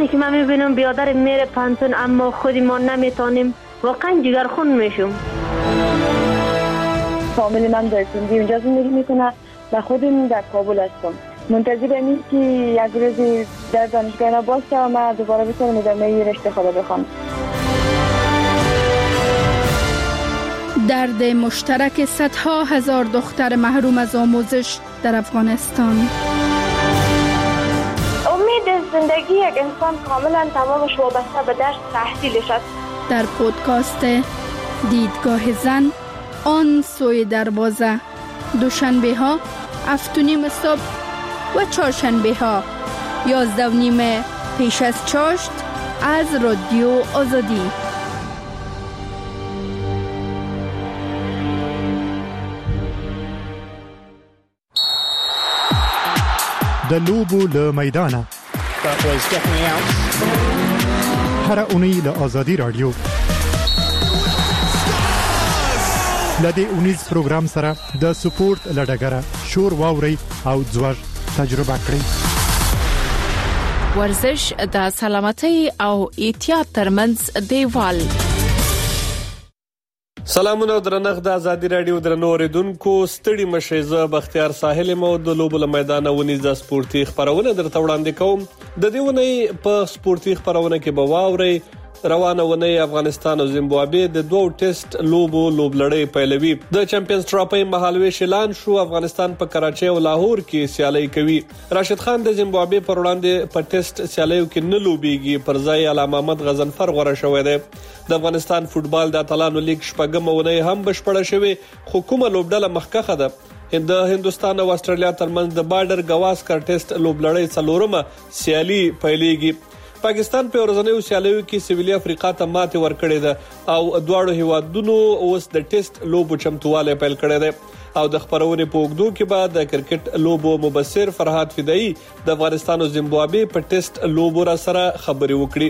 وقتی که من میبینم بیادر میره پانتون اما خودی ما نمیتونیم، واقعا جگرخون میشم. فامیل من در سندی اونجا زندگی میکنه و خودم در کابل هستم. منتظرم این که یک روزی در دانشگاه اینا باشه و من دوباره بتونم ادامه رشته خود بخوام. درد مشترک صدها هزار دختر محروم از آموزش در افغانستان. امید زندگی یک انسان کاملا تمامش وابسته به درس تحصیلش است. در پودکاست دیدگاه زن آن سوی دروازه، دوشنبه ها 7:30 صبح و چهارشنبه ها 11:30 پیش از چاشت از رادیو آزادی. د لوبو له میدانه هر اونۍ له آزادی رادیو لدې اونیز پروګرام سره د سپورت لډګره شور واوري او ځوړ تجربه کړئ. ورزش د سلامتۍ او احتیاط ترمنځ دیوال. سلامونه درنښت د ازادي رادیو درنو اوریدونکو، ستړي مشئ. زه بختیار ساحل مو د لوبو له میدانه ونیز د سپورتي خبرونه درته وړاندې کوم. د دې ونې په سپورتي خبرونه کې به واورئ روانه ونې افغانستان او زیمبابوې د دوه ټیسټ لوبلړۍ پیلوي. د چمپیونز ټرافي مهالويش اعلان شو. افغانستان په کراچۍ او لاهور کې سیالي کوي. راشد خان د زیمبابوې پر وړاندې په ټیسټ سیالیو کې نه لوبيږي، پر ځای علامه محمد غضنفر غوړه شوی دی. د افغانستان فوتبال د اتلانو لیگ شپږم ونې هم بشپړه شوې، خو کومه لوبډله مخکخه ده. د هندستان او استرالیا ترمنځ د بارډر گواسکر ټیسټ لوبلړۍ څلورمه سیالي پیلېږي. پاکستان په ورځنیو سیالیو کې سویلي افریقا ته ماتې ورکړې ده او دواړو هیوادونو اوس د ټیسټ لوبو چمتواله پیل کړی دی. او د خبرونې په وګړو کې بعد د کرکټ لوبو مبصر فرهاد فدایی د افغانستان او زیمبابوې په ټیسټ لوبو را سره خبرې وکړي.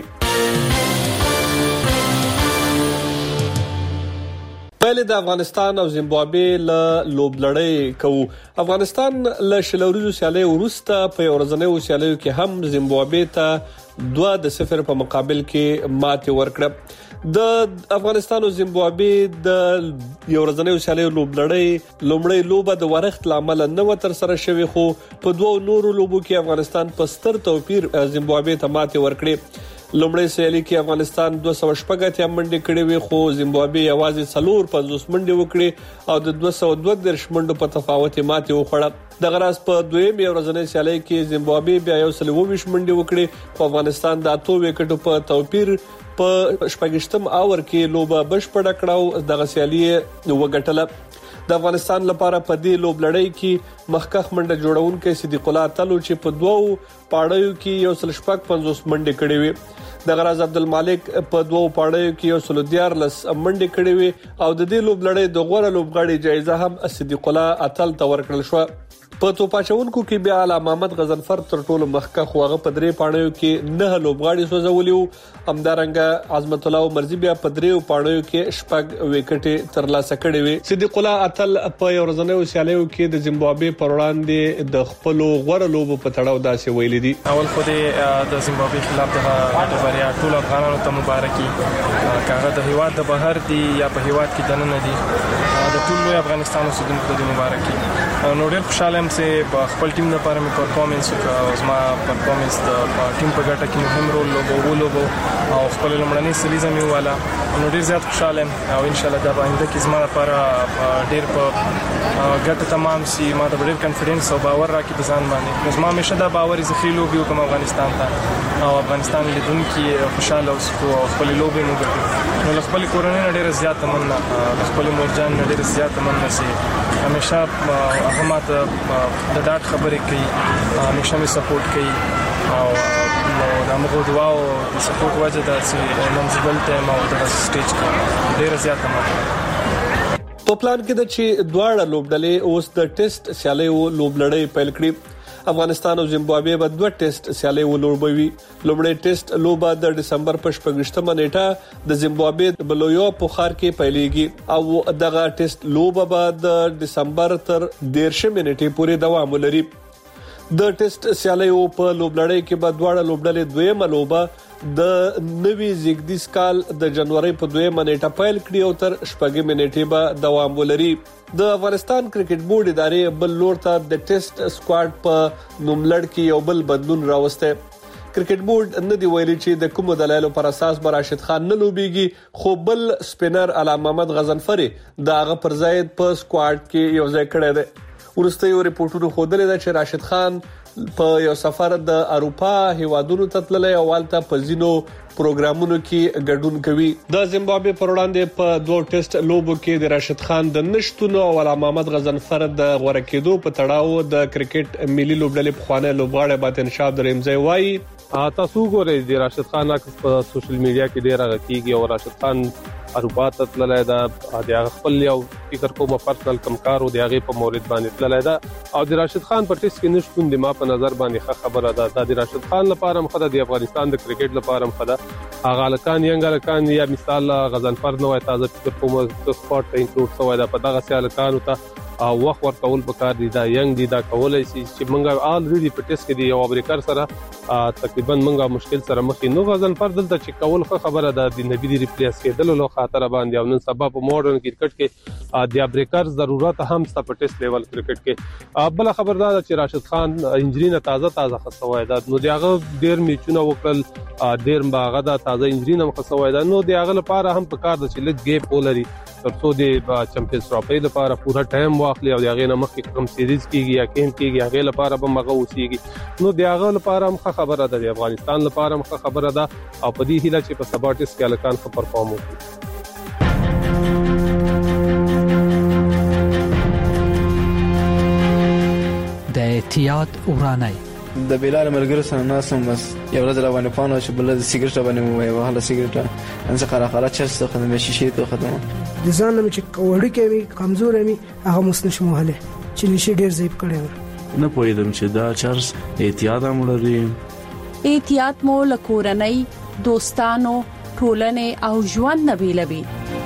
پهل د افغانستان او زیمبابوې له لوبلړۍ کوو. افغانستان له شلوريزو سیالیو وروسته په ورځنیو سیالیو کې هم زیمبابوې ته 2-0 په مقابل کې ماتې ورکړه. د افغانستان او زیمبابوې د ورځنیو سیالیو لوبلړۍ لومړی لوبه د ورښت لامل نه و تر سره شوې، خو په دوه نورو لوبو کې افغانستان په ستر توپیر زیمبابوې ته ماتې ورکړه. لومړی سیالي کې افغانستان 280 منډې کړې وي، خو زیمبابوې یوازې 450 منډې وکړې او د 232 منډو په تفاوت ماتې وخوړه. د غراس په دویم ورځنۍ سیالي کې زیمبابوې بیا 120 منډې وکړې، خو افغانستان د 8 وکټو په توپیر په شپږشتم اور کې لوبه بشپړه کړه او دغه سیالي وګټله. د افغانستان لپاره په دې لوبلړۍ کې مخکخ منډه جوړونکو صدیق الله تلو چې په دوو پاړیو کې 150 منډې کړې وي. د غراز عبدالمالک په دوو پاړیو کې 114 منډې کړې وي او د دې لوبلړۍ د غوړه لوبغاړي جایزه هم صدیق الله اتل ته ورکړل شو. په توپاچونکو کې بیا علامه محمد غضنفر تر ټولو مخکخ واغه په درې پاڼو کې 9 لوبغاړي سوځولیو. همدارنګه عظمت الله مرزي بیا په درې پاڼو کې شپږ وکټې ترلاسه کړې وي. صدیق الله اتل په ورځنیو سیالیو کې د زیمبابوې پر وړاندې د خپل غوړه لوب په تړاو داسې ویل دي. اول خو د زیمبابوې خلاف د بریا ټول افغانانو ته مبارکي. کاغه د هیواد د بهر دی یا په هیواد کې دننه دي، د ټول افغانستان اوسیدونکو ته مبارکي. نو ډېر خوشاله یم چې په خپل ټیم لپاره مې پرفارمنس وکړ او زما پرفارمنس د ټیم په ګټه کې مهم رول لوبو او خپل لمړنۍ سلیزه مې واله. نو ډېر زیات خوشاله یم او ان شاء الله دا باندې کې زما لپاره ډېر په ګټه تمام شي. ما ته ډېر کانفیډنس او باور راکې په ځان باندې. زما همیشه دا باور زخري لوبي وکم افغانستان ته او افغانستان لیدونکو خوشاله او خپل لوبي مو ګټي. نو خپل کورنۍ ډېر زیات مننه، خپل مورجان ډېر زیات مننه چې همیشه هغه ماته د ډاډ خبرې کوي، همیشه مې سپورټ کوي او د موږ دعا او د سپورټ وجه دا چې نن دلته ما د سټیج کې ډېر زیات مننه. په پلان کې د چې دواړه لوبډلې اوس د ټیسټ سیالیو لوبلړۍ پیل کړې. افغانستان او زیمبابوې به 2 ټیسټ سیالي ولوبوي. لومړی ټیسټ لوبه د دسمبر په 28مه نیټه د زیمبابوې د بلویو په ښار کې پیلېږي او دغه ټیسټ لوبه به د دسمبر تر 13مه نیټې پورې دوام ولري. د ټیسټ سیالیو په لوبلړۍ کې به دواړه لوبډلې دویمه لوبه د نوي زیږدیز کال د جنوري په 2 نیټه پیل کړي او تر 6 نیټې به دوام ولري. د افغانستان کرکټ بورډ ادارې بل لور ته د ټیسټ سکواډ په نوملړ کې یو بل بدلون راوسته. کرکټ بورډ نه دی ویلي چې د کوم دلایلو پر اساس به راشد خان نه لوبيږي، خو بل سپینر علامه محمد غضنفري د هغه پر ځای په سکواډ کې یو ځای کړی دی. ورسته یو ریپورټونو خوده ده چې راشد خان په یو سفر د اروپا هیوادونو ته تللی او والته په زینو پروګرامونو کې ګډون کوي. د زیمبابوې پر وړاندې په 2 ټیسټ لوبو کې د راشد خان د نشټونو او علامه محمد غضنفر د غوړه کېدو په تړاو د کرکټ ملي لوبډلې په خوانه لوبغاړي باطن شاه درېمځي وایي تاسو ګورئ د راشد خان په سوشل میډیا کې ډیر غږیږي او راشد خان اروپا ته تللی دا د خپل یو فکر کوم پرسنل کمکار او د هغه په مورید باندې تللی دا او د راشد خان په ټیسټ کې نشټون د ما په نظر باندې خبره ده. د راشد خان لپاره مخه د افغانستان د کرکټ لپاره مخه هغه لکان ینګلکان یا مثال غضنفر نو تازه فکر کوم سپورت ته انکلود شوی دا په دغه سیالکانو ته او وخت ورکول پکار دي دا ینګ دي دا کولای شي چې مونږه الریډي په ټیسټ کې دی یو امریکا سره تقریبا مونږه مشکل سره مخ نو غضنفر دلته چې کول خبره ده د نبی دی ریپلیس کېدل له خاطر باندې او نن سبا په ماډرن کرکټ کې د امریکا ضرورت هم ست په ټیسټ لیول کرکټ کې بل خبردار چې راشد خان انجری نه تازه خصوای ده نو دغه ډیر میچونه وکړل ډیر باغه ده تازه انجری نه خصوای ده نو دغه لپاره هم پکار ده چې لږ ګیپ ولري ترڅو د چمپیونز ټرافي لپاره پورا ټایم واخلي او دغه نه مخکې کوم سیریز کیږي یا کیم کیږي هغه لپاره به مغه وسیږي نو دغه لپاره هم خبره ده د افغانستان لپاره هم خبره ده او په دې هیله چې په سباټس کې الکان خبر پرفارم وکړي. د احتیاط ورانای د بلال مرګر سره ناسم بس یو ورځ روانه پانو چې بل د سیګریټ باندې مو وهله سیګریټ ان څه خره چرس ته خدمت شي ته خدمت د ځان مې چې وړي کوي کمزور مې هغه مسنه مهله چې نشي ډیر زیب کړي نه پوهیدم چې دا چرس احتیاط هم لري. احتیاط مو لکورنۍ دوستانو ټولنې او ژوند نبیلوي.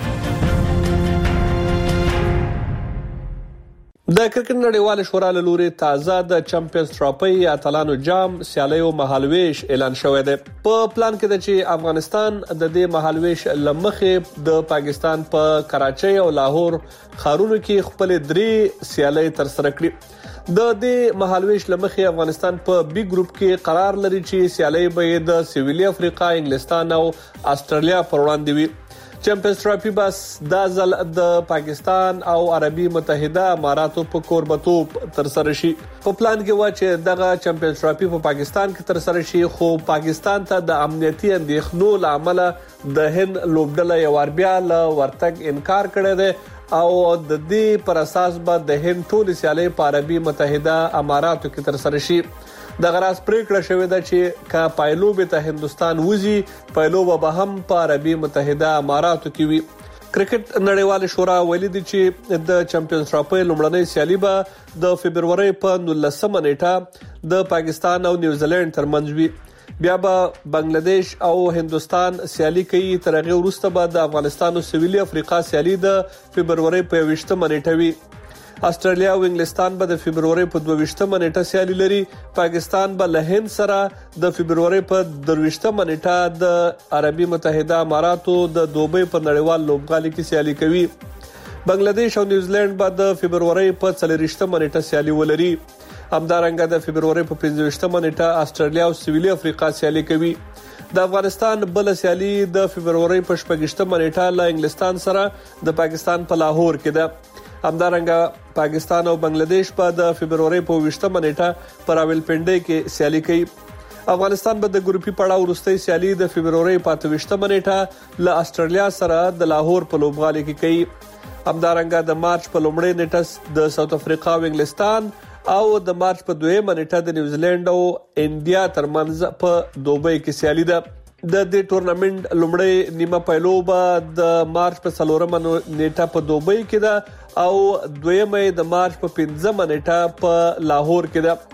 د کرکټ نړیوال شورا له لوري تازه د چمپیونز ټرافي اتلانو جام سیالیو مهالويش اعلان شوی دی. په پلان کې د چې افغانستان د دې مهالويش لمخې د پاکستان په کراچۍ او لاهور ښارونو کې خپل 3 سیالۍ تر سره کړې. د دې مهالويش لمخې افغانستان په بي ګروپ کې قرار لري چې سیالۍ به د سویلي افریقا، انګلستان او استرالیا پر وړاندې وي. چمپیونز ټرافي بس دا ځل د پاکستان او عربي متحده اماراتو په کوربتوب تر سره شي. په پلان کې و چې دغه چمپیونز ټرافي په پاکستان کې تر سره شي، خو پاکستان ته د امنیتي اندېښنو لامل د هند لوبډله یو بیا له ورتګ انکار کړی دی او د دې پر اساس به د هند ټول سیالۍ په عربي متحده اماراتو کې تر سره شي. د غراس پریکړه شوې ده چې کا پایلوب ته هندستان وزي پایلوب به هم په عربي متحده اماراتو کې وي. کرکټ نړیوال شورا ویلي دی چې د چمپیونز ټرافي لومړنۍ سیالي به د فبرवरी په 19 نیټه د پاکستان او نیوزیلند ترمنځ وي. بیا به بنگلاديش او هندستان سیالي کوي. تر هغه وروسته به د افغانستان او سویلي افریقا سیالي د فبرवरी په 20 نیټه وي. استرالیا او انګلستان به د فبرवरी په 22 نیټه سیالي لري. پاکستان به له هند سره د فبرवरी په 23 نیټه د عربي متحده اماراتو د دوبۍ په نړیوال لوبغالي کې سیالي کوي. بنگلاديش او نیوزیلند به د فبرवरी په 40 نیټه سیالي ولري. همدارنګه د فبرवरी په 25 نیټه استرالیا او سویلي افریقا سیالي کوي. د افغانستان بل سیالي د فبرवरी په 28 نیټه له انګلستان سره د پاکستان په لاهور کې ده. همدارنګه پاکستان او بنگلاديش په د فبرवरी په 20 نیټه پر راولپنډي کې سیالي کوي. افغانستان به د ګروپي پړاو وروستۍ سیالي د فبرवरी په 28 نیټه له استرالیا سره د لاهور په لوبغالي کې کوي. همدارنګه د مارچ په لومړۍ نیټه د ساوث افریقا او انګلستان او د مارچ په 2 نیټه د نیوزیلند او انډیا ترمنځ په دوبۍ کې سیالي ده. د دې ټورنمنت لومړی نیمه پایلوبه د مارچ په 4 نیټه په دوبۍ کې ده او دویمه د مارچ په 15 نیټه په لاهور کې ده.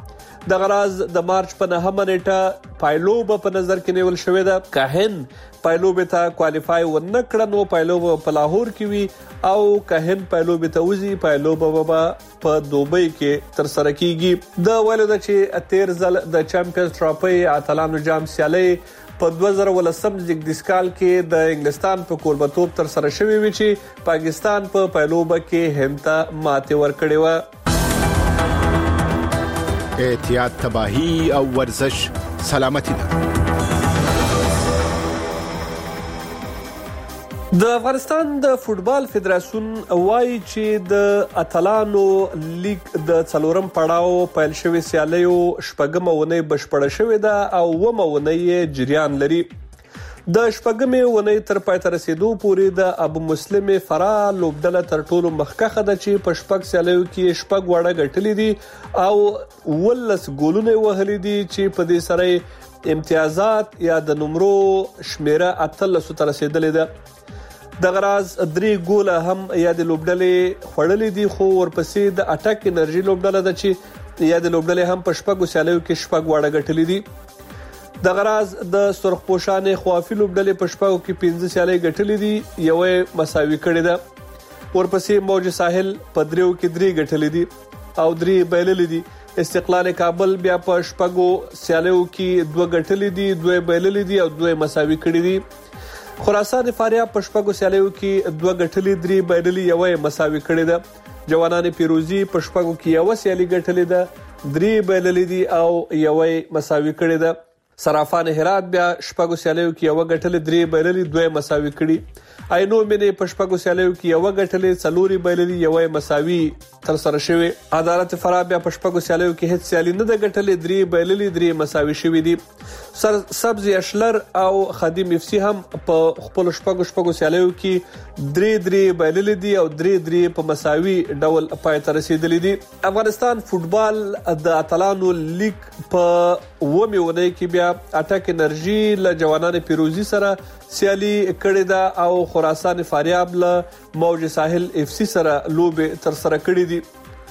د غراز د مارچ په 9 نیټه پایلوب په نظر کې نیول شوې ده. کاهن پایلوب ته کوالیفای ونکړه نو پایلوب په لاهور کې وي او کاهن پایلوب ته وزي پایلوب په دوبۍ کې تر سره کیږي. د ولود چې 13 ځل د چمپیونز ټرافي اتلانو جام سیالي په 2018 زیږدیسکال کې د انګلستان په کوربتوب تر سره شوې وي چې پاکستان په پایلوب کې هند ته ماتې ورکړې و. احتیاط تباہی او ورزش سلامتی ده. د افغانستان د فوتبال فدراسیون وایي چې د اتلانو لیگ د څلورم پړاو پیل شوی سیالیو شپږمه ونې بشپړه شوې ده او ومه ونې جریان لري. د شپږمې ونې تر پای ته رسیدو پورې د ابو مسلم فرا لوبډله تر ټولو مخکخه ده چې په شپږ سیالیو کې شپږ وړه ګټلې دي او 19 ګولونه وهلي دي چې په دې سره امتیازات یا د نمرو شمیره 13 ته رسیدلې ده. د غراز 3 ګوله هم یا د لوبډلې خړلې دي خو ورپسې د اټک انرژي لوبډله ده چې یا د لوبډلې هم په شپږ سیالیو کې شپږ وړه ګټلې دي. د غراز د سرخپوشانې خوافي لوبډلې په شپږو کې 15 سیالي ګټلې دي یوې مساوي کړې ده. ورپسې موج ساحل په دریو کې 3 ګټلې دي او 3 بایللې دي. استقلال کابل بیا په شپږو سیالیو کې 2 ګټلې دي 2 بایللې دي او 2 مساوي کړې دي. خراسان فاریاب په شپږو سیالیو کې 2 ګټلې 3 بایللې یوې مساوي کړې ده. جوانان پیروزی په شپږو کې یو سیالي ګټلې ده 3 بایللې دي او یوې مساوي کړې ده. صرافان هرات بیا شپږو سیالیو کې یو غټلې 3 بایللې 2 مساوي کړي. اینو مینې په شپږو سیالیو کې یو غټلې 4 بایللې یو مساوي تر سره شوی. عدالت فرا بیا په شپږو سیالیو کې هیڅ سیالي نه ده غټلې 3 بایللې 3 مساوي شوی دي. سبزی اشلر او خادم اف سی هم په خپل شپږو سیالیو کې 3 بایللې دي او 3 په مساوي ډول پای ته رسیدلې دي. افغانستان فوتبال د اتلانو لیگ په ومه ونې کې بیا اټک انرژي له جوانان پیروزی سره سیالي کړې ده او خراسان فاریاب له موج ساحل اف سی سره لوبه تر سره کړې دي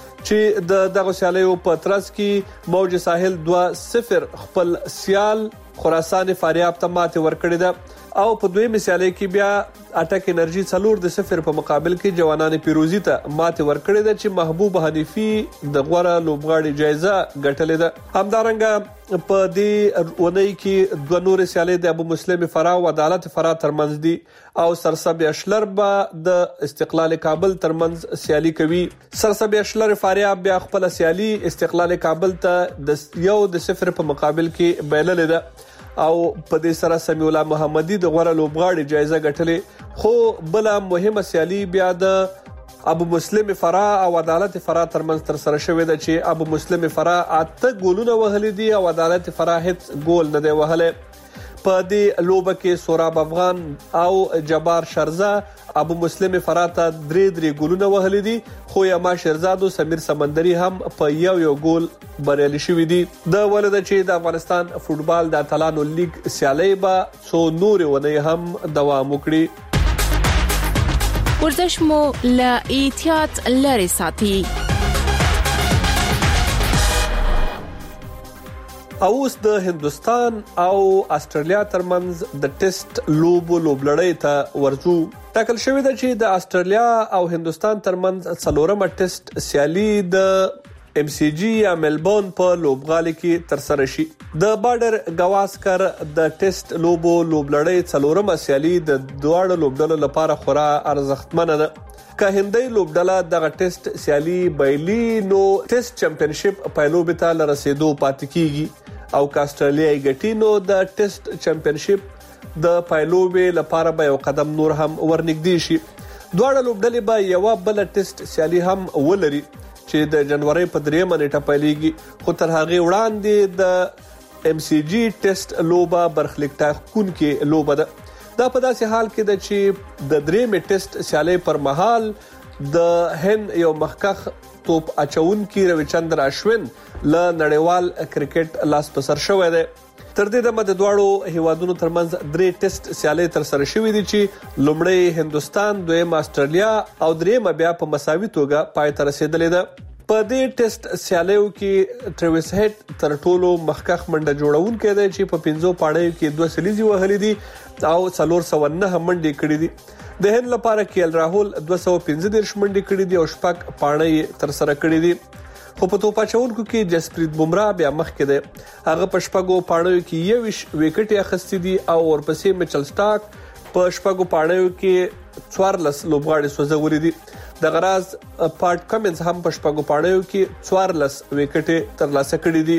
چې د دغه سیالیو په ترڅ کې موج ساحل 2-0 خپل سیال خراسان فاریاب ته ماتې ورکړې ده او په دویمه سیالي کې بیا اټک انرژي 4-0 په مقابل کې جوانان پیروزی ته ماتې ورکړې ده چې محبوب حنیفي د غوړه لوبغاړي جایزه ګټلې ده. همدارنګه په دې ونې کې 2 نور سیالي د ابو مسلم فرا او عدالت فرا ترمنځ دي او سرسبی اشلر به د استقلال کابل ترمنځ سیالي کوي. سرسبی اشلر فاریاب بیا خپل سیالي استقلال کابل ته د 1-0 په مقابل کې بایللې ده او په دې سره سمیع الله محمدي د غوړه لوبغاړي جایزه ګټلې. خو بل مهمه سیالي بیا د ابو مسلم فرا او عدالت فرا ترمنځ تر سره شوې ده چې ابو مسلم فرا 8 ګولونه وهلي دي او عدالت فرا هیڅ ګول نه دی وهلی. په دې لوبه کې سوراب افغان او جبار شرزه ابو مسلم فرا ته 3 ګولونه وهلي دي خو یما شیرزاد او سمیر سمندري هم په یو ګول بریالي شوي دي. د ولود چې د افغانستان فوتبال د اتلانو لیگ سیالي به څو نور ونې هم دوام وکړي. ورزش مو له احتیاط لري ساتي. اوس د هندستان او استرالیا ترمنځ د ټیسټ لوبلړۍ ته ورځو. ټاکل شوې ده چې د استرالیا او هندستان ترمنځ څلورمه ټیسټ سیالي د ام سی جی یا ملبورن په لوبغالي کې تر سره شي. د بارډر گواسکر د ټیسټ لوبلړۍ څلورمه سیالي د دواړو لوبډلو لپاره خورا ارزښتمنه ده. که هندۍ لوبډله دغه ټیسټ سیالي بایلي نو ټیسټ چمپیونشپ پایلوب ته لرسېدو پاتې کیږي او که استرالیا ګټي نو د ټیسټ چمپیونشپ د پایلوب لپاره به یو قدم نور هم ورنږدې شي. دواړه لوبډلې به یو بل ټیسټ سیالي هم ولري چې د جنوري په 3 نیټه پیلېږي خو تر هغه وړاندې د ام سی جی ټیسټ لوبه برخلیک ټاکون کې لوبه ده. دا په داسې حال کې ده چې د 3 ټیسټ سیالي پر مهال د هند یو مخکخ توپ اچونکي رویچندر اشوین له نړیوال کرکټ لاس په سر شوی دی. تر دې دمه د دواړو هیوادونو ترمنځ 3 ټیسټ سیالي تر سره شوې دي چې لومړی هندستان، دویم استرالیا او درېمه بیا په مساوي توګه پای ته رسیدلې ده. په دې ټیسټ سیالیو کې ټریویس هیډ تر ټولو مخکخ منډه جوړون کړي چې په 15 پاړیو کې 2 سلیزي وهلې دي او 409 منډې کړې دي د هند لپاره کېل راهول 215 منډې کړې دي او شپږ پاړې تر سره کړې دي خو په توپ اچونکو کې جسپریت بومرا بیا مخکې دی هغه په شپږو پاړیو کې 21 وکټ اخیستي دي او ورپسې میچل سٹارک په شپږو پاړیو کې 14 لوبغاړي سوځولي دي د غراز پارټ کمنز هم په شپږو پاړیو کې 14 وکټ ترلاسه کړي دي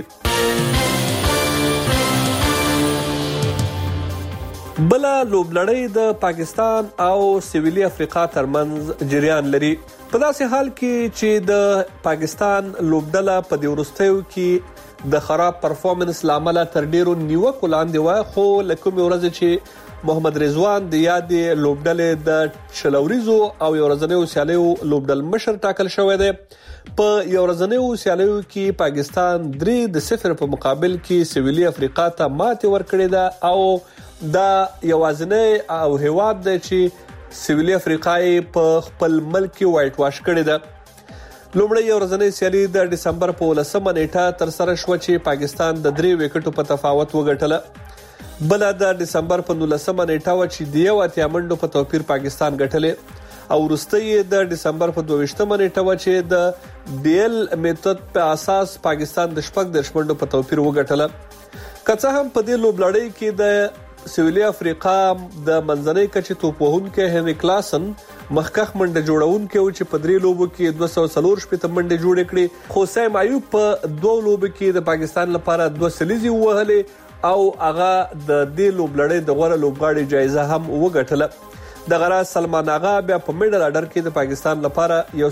بل لوبلړۍ د پاکستان او سویلي افریقا ترمنځ جریان لري په داسې حال کې چې د پاکستان لوبډله په دې ورستیو کې د خراب پرفورمنس لامل تر ډیرو نیوکو لاندې و خو لکه ورځ چې محمد رضوان د یاد لوبډلې د شلوريزو او ورځنیو سیالیو لوبډل مشر ټاکل شوی دی په ورځنیو سیالیو کې پاکستان 3-0 په مقابل کې سویلي افریقا ته ماتې ورکړې ده او دا یوازینی او هیواد دی چې سویلي افریقای په خپل ملک وایټ واش کړی ده لومړی ورځنی سیالي د دسمبر په 10 نیټه تر سره شو چې پاکستان د 3 وکټو په تفاوت وګټله بل د دسمبر په 19 نیټه و چې د 1 منډو په توپیر پاکستان ګټله او وروستي د دسمبر په 22 نیټه و چې د ډیل میتود په اساس پاکستان د 14 منډو په توپیر وګټله کڅه هم په دې لوبلړۍ کې د سویلي افریقا د منځنۍ کچې توپ وهونکو هنري کلاسن مخکخ منډه جوړونکو چې په 3 لوبو کې 240 منډه جوړ کړې خو سیم ایوب په 2 لوبو کې د پاکستان لپاره 2 سلیزي وهلې او هغه د دې لوبلړۍ د غوړه لوبغاړي جایزه هم وګټله د غراز سلمان آغا بیا په میډل اډر کې د پاکستان لپاره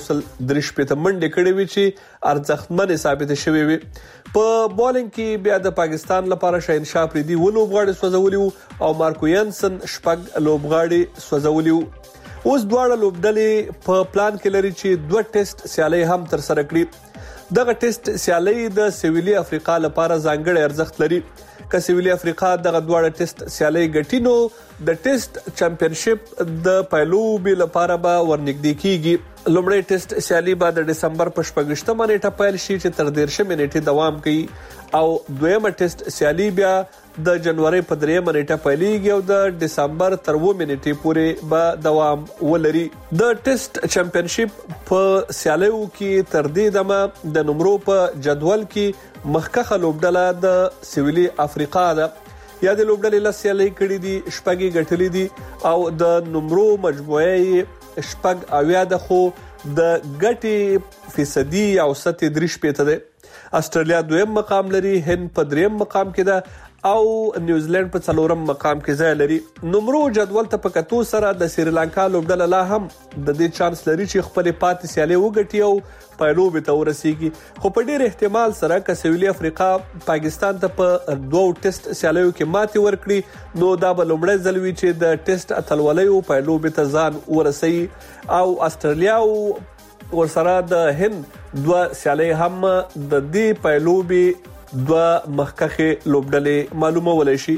130 منډه کړې وی چې ارزښتمن ثابت شوې وي په بولینګ کې بیا د پاکستان لپاره شاهین شاه پریدي و لوبغاړي سوځولي او مارکو ینسن شپږ لوبغاړي سوځولي اوس دواړه لوبډلې په پلان کې لري چې 2 ټیسټ سیالي هم تر سره کړي دغه ټیسټ سیالي د سویلي افریقا لپاره ځانګړی ارزښت لري که سویلي افریقا دغه دواړه ټیسټ سیالي ګټینو د ټیسټ چمپionship د پایلوبې لپاره به ورنږدې کیږي لومړی ټیسټ سیالي به د دسمبر په 14 نیټه پیل شي چې تر 13 نیټه دوام کوي او دویمه ټیسټ سیالي بیا د جنوري په 3 نیټه پیلېږي او د دسمبر تر 2 نیټې پورې به دوام ولري د ټیسټ چمپionship په سیالیو کې تر دې دمه د نمرو په جدول کې مخکخه لوبډله د سویلي افریقا ده یا د لوبډلې لاسیالي کړې دي شپږی ګټلې دي او د نمرو مجموعي شپږ اویا ده خو د ګټې فیصدي او 73% ده استرالیا دویم مقام لري هند په دریم مقام کې ده او نیوزیلند په څلورم مقام کې ځای لري نمرو جدول ته په کتو سره د سریلانکا لوبډله لا هم د دې چانس لري چې خپل پاتې سیالي وګټي او پایلوبې ته ورسیږي خو په ډېر احتمال سره که سویلي افریقا پاکستان ته په 2 ټیسټ سیالیو کې ماتې ورکړي نو دا به لومړی ځل وي چې د ټیسټ اتلولیو پایلوبې ته ځان ورسي او استرالیا ورسره د هند 2 سیالي هم د دې پایلوبې 2 مخکخه لوبډلې معلومه ولې شي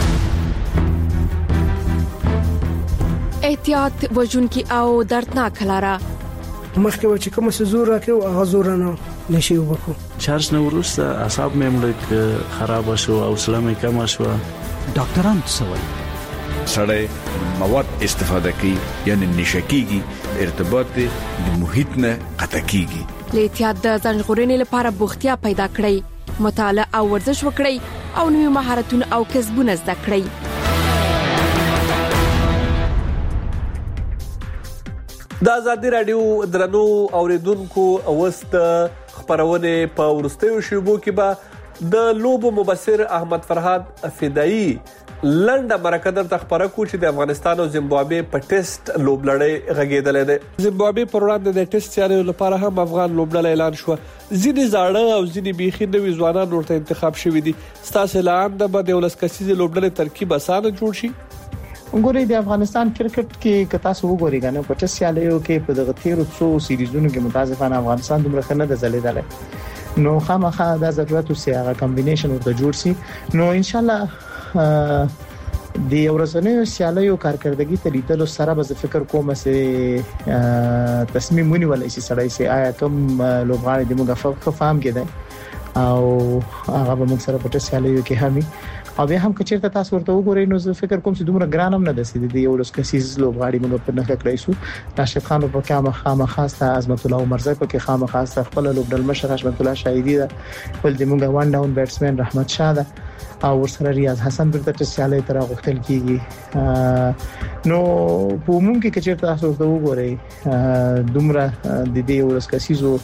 احتیاط وجونکي او دردناک لاره مخکې و چې کوم څه زور راکې او غزور نه نشي وبکو چارج نه ورسته اعصاب مې مړ خراب شو او سلامي کم شو ډاکټران څه وایي سړی مواد استفاده کوي یعنی نشکیږي ارتباط د محیط نه قطع کیږي له احتیاط د ځنغورنې لپاره بوختیا پیدا کړئ مطالعه او ورزش وکړئ او نوې مهارتونه او کسبونه زده کړئ د آزادي رادیو درنو اوریدونکو اوست خبرونه په ورستیو شوبو کې به د لوبو مبصر احمد فرهاد فدایی لنډه مرکه درته خبره کو چې د افغانستان او زیمبابوې په ټیسټ لوبلړۍ غږیدلې ده زیمبابوې پر وړاندې د ټیسټ سیالیو لپاره هم افغان لوبډله اعلان شو ځینې زاړه او ځینې بيخي نوي ځوانان ورته انتخاب شوي دي ستاسو اعلان د بده ولس کسيزي لوبډله ترکیب اسانه جوړ شي وګورئ د افغانستان کرکټ کې کتا سو وګورئ غنه په ټیسټ سیالیو کې په دغه 1300 سیریزونو کې متاسفانه افغانستان دومره خنه د زلیدل نو خامخا د ضرورت او سیاغه کمبینیشن ورته جوړ شي نو ان شاء الله د ورځنیو سیالیو کارکردګي ته لیدلو سره به فکر کوم چې تصمیم ونیول شي سړی سي آیا کوم لوبغاړي د موږ فهم کېده او هغه به موږ سره په سیالیو کې همي او به هم کچېرته تاسو ورته وګورئ نو زه فکر کوم چې دومره ګران هم نه ده چې د یو لسکسیز لوبغاړي موږ په نخښه کړی شو. راشد خان په خامہ خاصه عظمت الله عمرزی په خامہ خاصه خپل لوبډل مشر رحمت الله شایدی ده ول د موږ وان ډاون بیټسمن رحمت شاه ده او ورسره ریاض حسن برته سیالي تر غوښتل کیږي. نو په موږ کې کچېرته تاسو ورته وګورئ دومره د دې یو لسکسیزو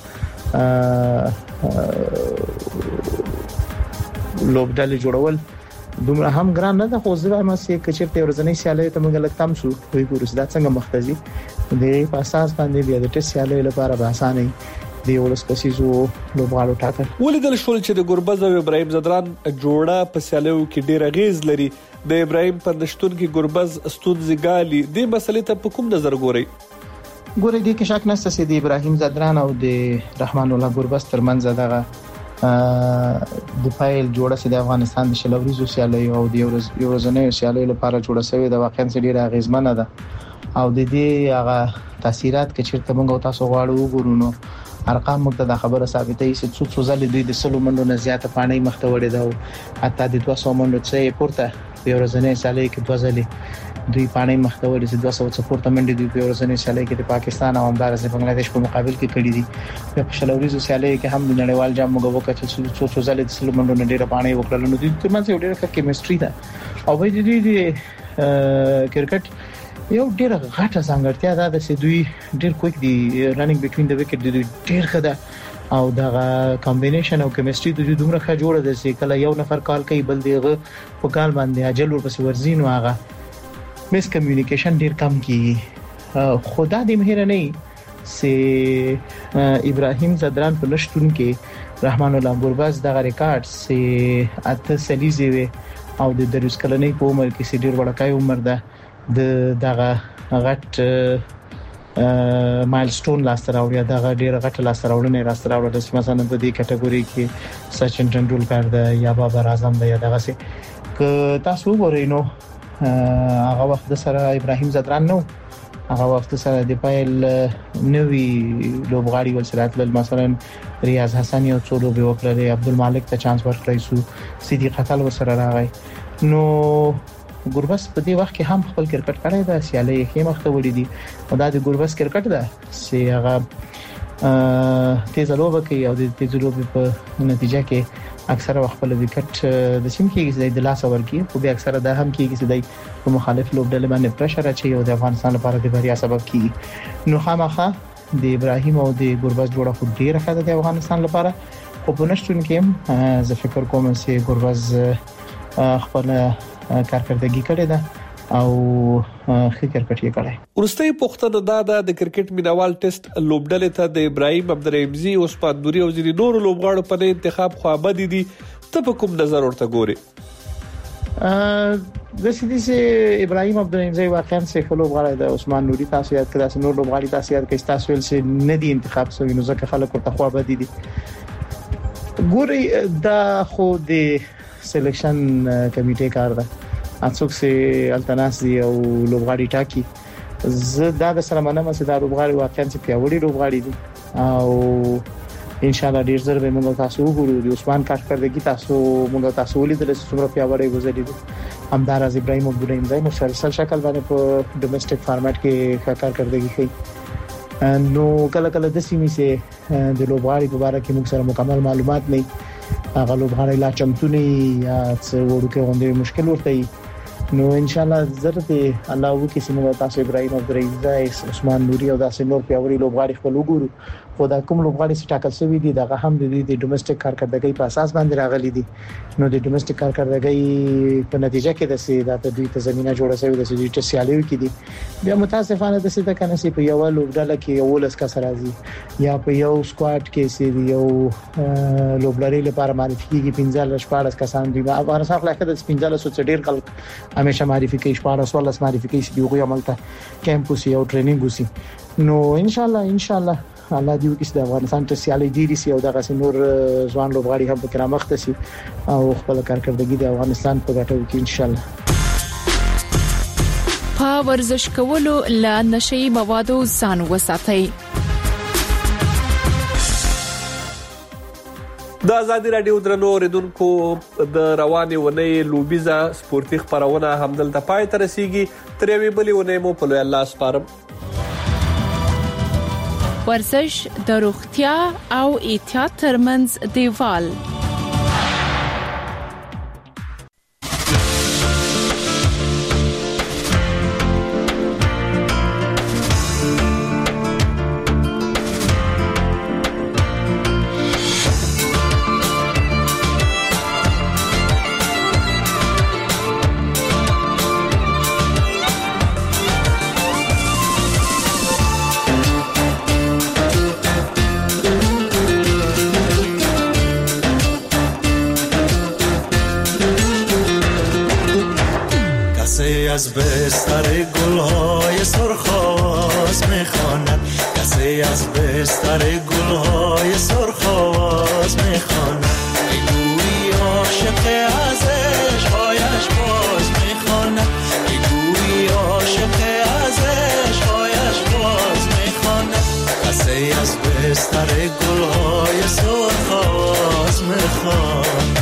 لوبډل جوړول دومره هم ګران نه ده خو زه ما سي کچېرته ورځنی سیالي ته موږ لکتم شو وی ګورو دا څنګه مختزي د په اساس باندې بیا د ټیسټ سیالي لپاره به اسانه دی ولسکسیزو لوبغاړو ټاکل. ولیدل شول چې د ګربز او ابراهيم زدران جوړه په سیالیو کې ډېر غیز لري. د ابراهيم په نشټون کې ګربز ستونزګالي د مسلې ته په کوم نظر ګوري؟ ګوري دي کې شک نشته چې د ابراهيم زدران او د رحمان الله ګربز ترمنځ دغه د فایل جوړه سي د افغانستان د شلوريزو سیالیو او د یورزنیو سیالیو لپاره جوړه شوې د واقعا ډیره غیزمنه ده او د دې هغه تاثیرات کې چیرته موږ تاسو غواړو وګورو نو ارقام موږ ته د خبره ثابتې چې څو ځله دوی د سلو منډو نه زیاته پانی مخته وړي دا حتی د 200 منډو څخه پورته په یورزنیو سیالیو کې 2 ځله دوی پانی مخته وړي چې 200 څخه پورته منډي دوی په یورزنیو سیالیو کې د پاکستان او همدارس د بنگلاديش په مقابل کې کړي دي. په شلوريزو سیالیو کې هم د نړیوال جام موږ وکړو چې څو ځله د سلو منډو نه ډیره پانی وکړل نو دوی ترمنځ یو ډیره ښه کیمستري ده او به دوی د کرکټ یو ډیره غټه ځانګړتیا ده چې دوی ډیر کویک دی رننګ بیټوین د وکټ دوی ډیر ښه ده او دا کمبینیشن او کیمستري دوی دومره ښه جوړه ده چې کله یو نفر کال کوي بل دیغه په کال باندې اجل ورپسې ورزین واغه مس کمیونیکیشن ډیر کم کیږي. خدا دې مهر نه سي ابراهيم زدران په نشټون کې رحمان الله ګربز دغه ریکارډ سي اته سلیزي او د دروس کلنۍ په عمر کې سي ډیر وړکای عمر ده د دغه غټ مایلستون لاسته راوړی دغه ډیر غټ لاسته راوړنه راسته راوړل چې مثلا په دې کټګوري کې سچن تندولکر ده یا بابر اعظم ده یا دغه سي ک تاسو وګورئ نو هغه وخت سره ابراهيم زدران نو هغه وخت سره د پایل نوې لوبغاړي ولسرات مثلا ریاض حسن یو څو لوبي وکړي عبدالمالک ته چانس ورکړی سو صدیق قتل ورسره راغی نو ګربز په دې وخت کې هم خپل کرکټ کړی دا سیالي کې مخته وړي دي او دا د ګربز کرکټ ده چې هغه تیز لوبه کوي او د تیز لوبې په نتیجه کې اکثره وخت په وکټ د سیم کې د لاس ورکی خو به اکثره دا هم کېږي چې د مخالف لوبډل باندې پرشر اچي او د افغانستان لپاره د بریا سبب کیږي. نو خامخا د ابراهيم او د ګربز جوړه خو ډیره ښه ده د افغانستان لپاره خو په نشټون کې زه فکر کوم چې ګربز خپل کارکردګي کړې ده او ښه کرکټ یې کړی. ورستۍ پښتنه دا د کرکټ مینوال ټیسټ لوبډلې ته د ابراهيم عبدالرحیمزي او عثمان نوري او ځینې نور لوبغاړو په انتخاب خو ابدي دي ته په کوم نظر ورته ګوري؟ د سیدي سي ابراهيم عبدالرحیمزي واقعا څه لوبغاړی د عثمان نوري تاسو یاد کړئ نور لوبغاړي تاسو یاد کړئ تاسو ول سي نه دي انتخاب شوی نو ځکه خلک ورته خو ابدي دي ګوري دا خو د سلیکشن کمیټې کار ده اڅوک سي التناس دي او لوبغاړي ټاکي زه دا د سره منم چې دا لوبغاړي واقعا چې پیاوړي لوبغاړي دي او ان شاء الله ډیر زر به موږ تاسو وګورو د عثمان کارکردګي موږ تاسو ولیدل چې څومره پیاوړي غوښتي دي همدارز ابراهيم عبدالرحیمزي مسلسل شکل باندې په ډومېسټک فارمټ کې کارکردګي کوي نو کله کله د سیمې سي د لوبغاړي په اړه کې موږ سره مکمل معلومات نه هغه لوبغاړي لا چمتونی یا څه ورکه غونډې مشکل ورته نو ان شاء الله ضرورت الله وکي چې موږ تاسو ابراهيم عبدالرحیمزي عثمان نوري او داسې نور پیاوړي لوبغاړي خپل وګورو خو دا کوم لوبغاړي چې ټاکل شوی دي دغه هم د ډومېسټک کارکردګۍ په اساس باندې راغلي دي نو د ډومېسټک کارکردګۍ په نتیجه کې د سي د دوی ته زمينه جوړه شوې د سي ټي سیالیو کې دي بیا متاسفانه د سي د کنه سي په یو لوبډاله کې یو لس کس راځي یا په یو سکواډ کې سي یو لوبلري لپاره معرفي کیږي 15 14 کسان دي افغانستان خلک د 15 سو ډیر خلک همیشه معرفي کوي 14 معرفي کوي چې یو عملته کیمپوس یو ټریننګ وسی نو ان شاء الله الله دې وکړي د افغانستان ته سیالي ډیری سي او دغه نور ځوان لوبغاړي هم په کرامت سي او خپل کارکردګي د افغانستان په ګټه وکړي ان شاء الله. په ورزش کولو له نشئی موادو ځان وساتئ. د ازادي رادیو درنو اوریدونکو د رواني ونې لوبیزه سپورتي خبرونه همدلته پای ته رسیږي. تر یوې بلې ونې مو په لوی الله سپارم. ورزش د روغتیا او احتیاط ترمنځ دیوال. از بستر گلهای سرخ آواز میخواند، کسی از بستر گلهای سرخ آواز میخواند. بگویی عاشق از عشقهایش باز میخواند، بگویی عاشق از عشقهایش باز میخواند. کسی از بستر گلهای سرخ آواز میخواند.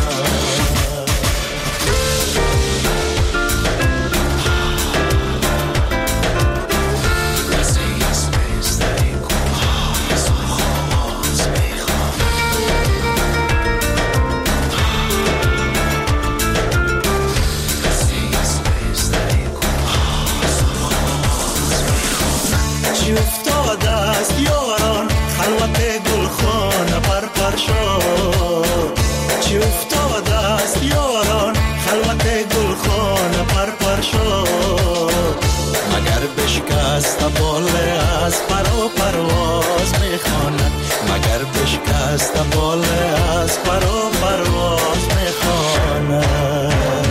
از پرو پرواز میخواند، مگر بشکست باله از پرو پرواز میخواند.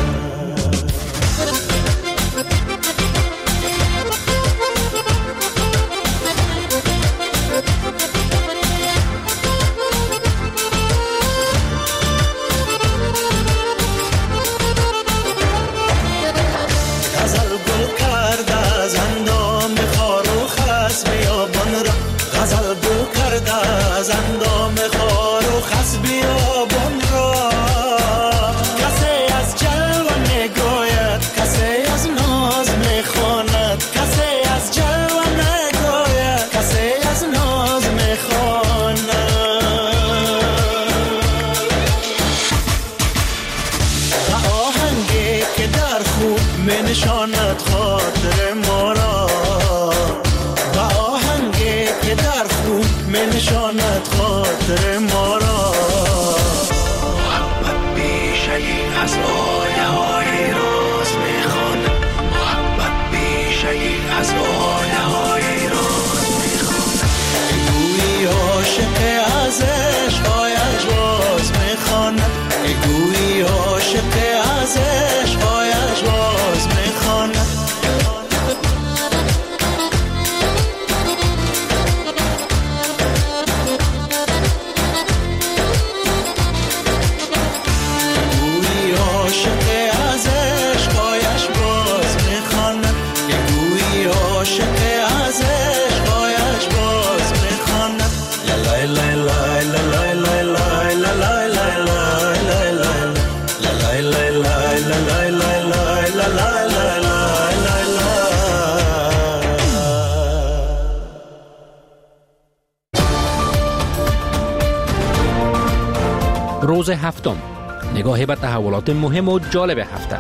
روز هفتم، نگاهی به تحولات مهم و جالب هفته.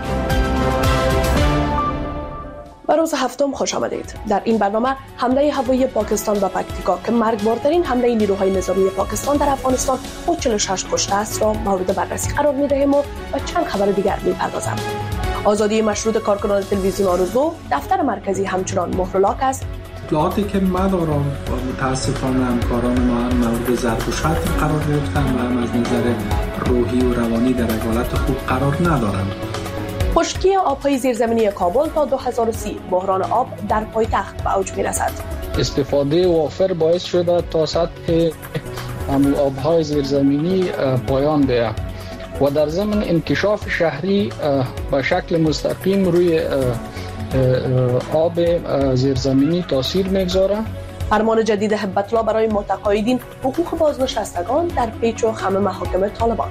به روز هفتم خوش آمدید. در این برنامه حمله هوایی پاکستان به پکتیکا که مرگبارترین حمله نیروهای نظامی پاکستان در افغانستان با 46 کشته است را مورد بررسی قرار می‌دهیم و به چند خبر دیگر می‌پردازیم. آزادی مشروط کارکنان تلویزیون آرزو، دفتر مرکزی همچنان مهرلاک است. اطلاعاتی که مدارم متاسفانه همکاران ما هم مورد ضرب و شتم قرار گرفتن و هم از نظر روحی و روانی در حالت خوب قرار ندارند. خشکی آب‌های زیرزمینی کابل تا 2030 بحران آب در پایتخت به اوج می‌رسد. استفاده وافر باعث شده تا سطح آب‌های زیرزمینی پایان بیاید و در ضمن انکشاف شهری به شکل مستقیم روی آب زیرزمینی تاثیر میگذاره. فرمان جدید هبت الله برای متقاعدین حقوق بازنشستگان در پیچ و خم محاکم طالبان.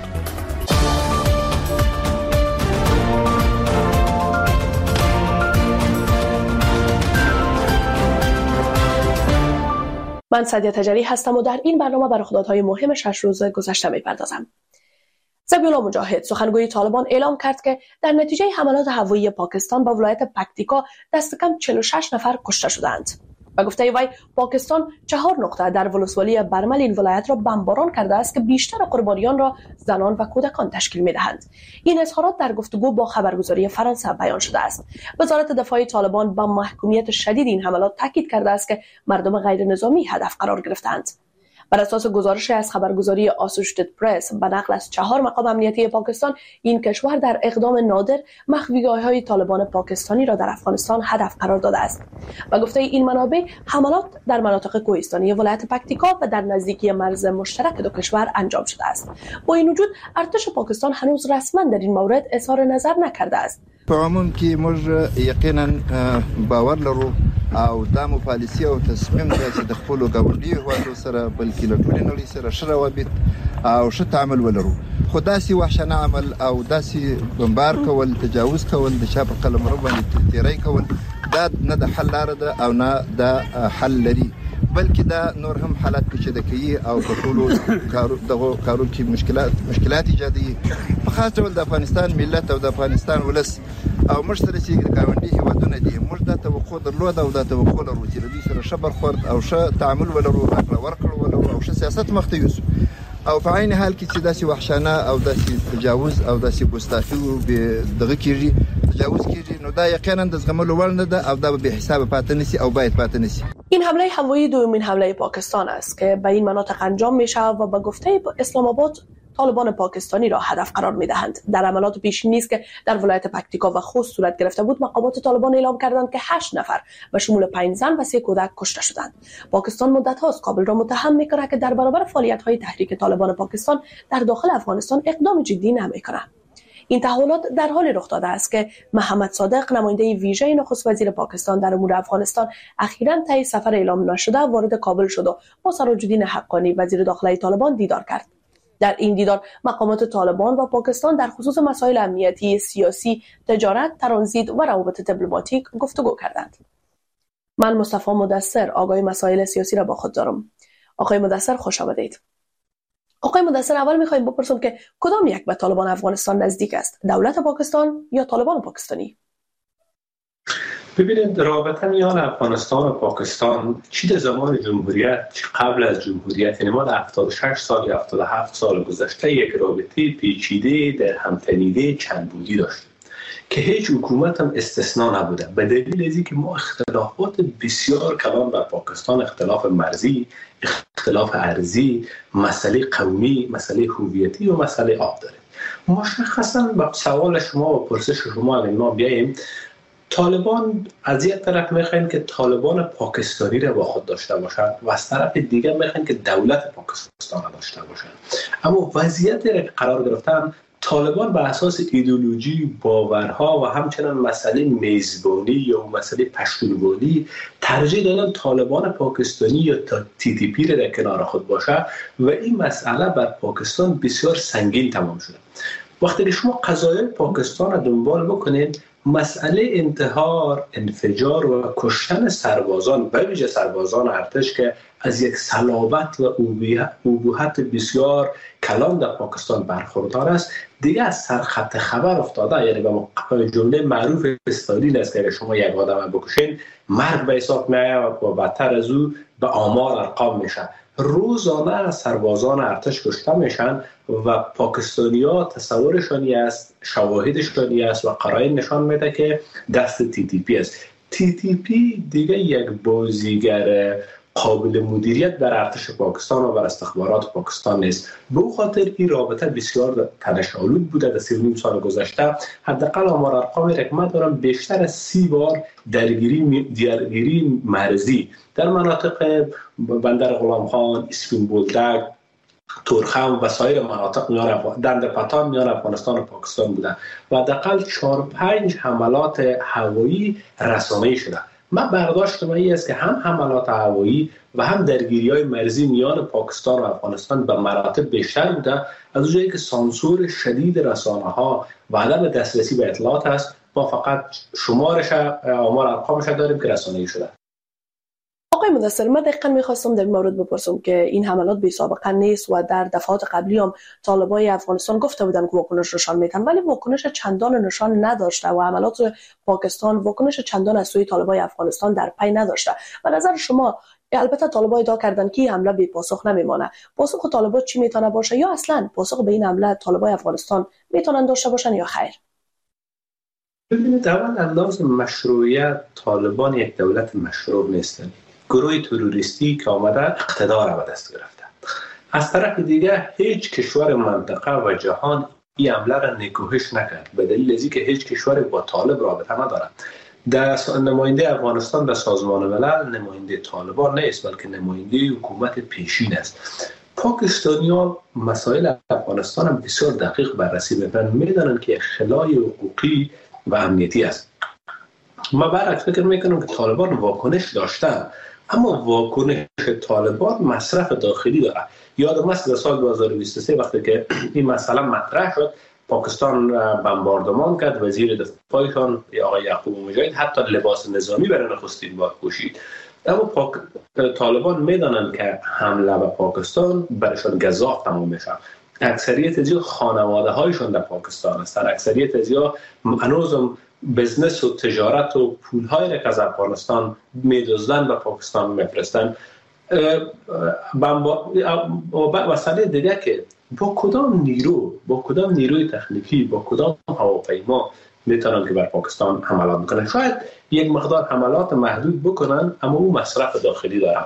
من سعدیه تجری هستم و در این برنامه به رخدادهای مهم 6 روز گذشته می‌پردازم. ذبیح‌الله مجاهد سخنگوی طالبان اعلام کرد که در نتیجه حملات هوایی پاکستان به ولایت پکتیکا دست کم 46 نفر کشته شدند. به گفته وی پاکستان 4 نقطه در ولسوالی برمل این ولایت را بمباران کرده است که بیشتر قربانیان را زنان و کودکان تشکیل می‌دهند. این اظهارات در گفتگو با خبرگزاری فرانسه بیان شده است. وزارت دفاع طالبان با محکومیت شدید این حملات تاکید کرده است که مردم غیر نظامی هدف قرار گرفتند. بر اساس گزارش از خبرگزاری آسوشیتد پرس به نقل از 4 مقام امنیتی پاکستان، این کشور در اقدام نادر مخفیگاه‌های طالبان پاکستانی را در افغانستان هدف قرار داده است. و گفته این منابع حملات در مناطق کوهستانی ولایت پکتیکا و در نزدیکی مرز مشترک دو کشور انجام شده است. با این وجود ارتش پاکستان هنوز رسما در این مورد اظهار نظر نکرده است. په عموم کې موږ یقینا باور لرو او دا مو پالیسي او تصمیم دی چې د خپل ګاونډي هیوادو سره بلکې له ټولې نړۍ سره ښه روابط او ښه تعامل ولرو. خو داسې وحشانه عمل او داسې بمبار کول، تجاوز کول، د چا په قلمرو باندې تیری کول، دا نه د حل لاره ده او نه د حل لري، بلکې دا نور هم حالات پیچیده کوي او په ټولو کارو کې مشکلات ایجادوي. په خاص ډول د افغانستان ملت او د افغانستان ولس او موږ سره چې ګاونډي هیوادونه دي، موږ دا توقع درلوده او دا توقع لرو چې دوی سره ښه برخورد او ښه تعامل ولرو، راکړه ورکړه ولرو او ښه سیاست مخ ته یوسو. او په عین حال کې چې داسې وحشانه او داسې تجاوز او داسې ګستاخي دغه کېږي، تجاوز کېږي، نو دا یقینا د زغملو وړ نه ده او دا به حساب پاتې نشي او باید پاتې نشي. این حمله هوایی دومین حمله پاکستان است که به این مناطق انجام میشه و به گفته اسلام آباد طالبان پاکستانی را هدف قرار میدهند. در عملیات پیشین نیست که در ولایت پکتیکا و خوست صورت گرفته بود، مقامات طالبان اعلام کردند که 8 نفر به شمول 5 زن و 3 کودک کشته شدند. پاکستان مدت هاست کابل را متهم میکنه که در برابر فعالیت های تحریک طالبان پاکستان در داخل افغانستان اقدام جدی نمیکنه. این تحولات در حال رخ داده است که محمد صادق نماینده ویژه نخست وزیر پاکستان در امور افغانستان اخیراً طی سفر اعلام نشده وارد کابل شد و با سراج‌الدین حقانی وزیر داخلی طالبان دیدار کرد. در این دیدار مقامات طالبان و پاکستان در خصوص مسائل امنیتی، سیاسی، تجارت، ترانزیت و روابط دیپلماتیک گفتگو کردند. من مصطفی مدثر آگاه مسائل سیاسی را با خود دارم. آقای مدثر خوش آمدید. آقای مدثر، اول می‌خوایم بپرسم که کدام یک به طالبان افغانستان نزدیک است؟ دولت پاکستان یا طالبان پاکستانی؟ ببینید، رابطه میان افغانستان و پاکستان چی در زمان جمهوریت، چی قبل از جمهوریت، یعنی ما در 76 سال یا 77 سال گذشته یک رابطه پیچیده در همتنیده چند بودی داشتیم که هیچ حکومت هم استثناء نبوده، به دلیل از اینکه ما اختلافات بسیار کلان با پاکستان، اختلاف مرزی، اختلاف ارضی، مسئله قومی، مسئله هویتی و مسئله آب داریم. مشخصا به سوال شما و پرسش شما ما بیاییم، طالبان از یک طرف میخواین که طالبان پاکستانی را با خود داشته باشند و از طرف دیگر میخواین که دولت پاکستان را داشته باشند، اما وضعیتی را قرار گرفتن طالبان به اساس ایدئولوژی، باورها و همچنین مسئله میزبانی یا مسئله پشتونوانی ترجیح دادن طالبان پاکستانی یا TTP را در کنار خود باشه و این مسئله بر پاکستان بسیار سنگین تمام شده. وقتی که شما قضایای پاکستان را دنبال بکنید، مسئله انتحار، انفجار و کشتن سربازان، به ویژه سربازان ارتش که از یک صلابت و ابهت بسیار کلان در پاکستان برخوردار است، دیگه از سرخط خبر افتاده. یعنی به جمله معروف استالین است که اگر شما یک آدم بکشین مرگ به حساب میاد و بدتر از او به آمار ارقام میشه. روزانه سربازان ارتش کشته میشن و پاکستانی‌ها تصورشانی است، شواهدشانی است و قرائن نشان میده که دست TTP است. TTP دیگه یک بازیگر قابل مدیریت در ارتش پاکستان و بر استخبارات پاکستان نیست. به او خاطر این رابطه بسیار تنش‌آلود بوده در 3.5 سال گذشته. حداقل آمار ارقامی را که من دارم بیشتر از 30 بار درگیری مرزی در مناطق بندر غلام خان، اسفین بولدک، تورخم و سایر مناطق میان دند پتان میان افغانستان و پاکستان بوده و حداقل 4-5 حملات هوایی رسانه‌ای شده. من برداشت من این است که هم حملات هوایی و هم درگیری‌های مرزی میان پاکستان و افغانستان به مراتب بیشتر بوده، از اونجایی که سانسور شدید رسانه‌ها و عدم دسترسی به اطلاعات است. ما فقط شمارش آمار ارقامش داریم که رسانه‌ای شده. آقای مدثر، من دقیقاً می‌خواستم در این مورد بپرسم که این حملات بی سابقه نیست و در دفعات قبلی هم طالبای افغانستان گفته بودن که واکنش نشان میدن، ولی واکنش چندان نشان نداشته و حملات پاکستان واکنش چندان از سوی طالبای افغانستان در پی نداشته. و نظر شما، البته طالبا ادعا کردن که این حمله بی پاسخ نمیمانه، پاسخ طالبا چی میتونه باشه یا اصلا پاسخ به این حمله طالبای افغانستان میتونن داشته باشن یا خیر؟ ببینید، اول انداز مشروعیت طالبان یک دولت مشروع نیستن. گروه تروریستی که آمده اقتدار را به دست گرفته. از طرف دیگه هیچ کشور منطقه و جهان این حمله را نکوهش نکرد، به دلیل از اینکه هیچ کشور با طالب رابطه ندارد. در نماینده افغانستان در سازمان ملل نماینده طالبان نیست، بلکه نماینده حکومت پیشین است. پاکستانی‌ها مسائل افغانستان هم بسیار دقیق بررسی می‌کنند، می‌دانند که خلای حقوقی و امنیتی است. ما برعکس فکر می‌کنم که طالبان واکنش داشتن، اما واکنش طالبان مصرف داخلی داره. یادم است در سال 2023 وقتی که این مسئله مطرح شد، پاکستان بمباردمان کرد، وزیر دفاعشان آقای یعقوب مجاهد حتی لباس نظامی برای نخستین بار پوشید. اما طالبان میدانند که حمله به پاکستان برایشان گزاف تمام میشه. اکثریت از خانواده هایشان در پاکستان هستند، اکثریت از هنوزم بزنس و تجارت و پول‌هایی که از افغانستان می‌دزدن به پاکستان می‌فرستن. مسئله دیگه که با کدام نیروی تکنیکی، با کدام هواپیما میتونن که بر پاکستان حملات بکنن. شاید یک مقدار حملات محدود بکنن، اما او مصرف داخلی دارن.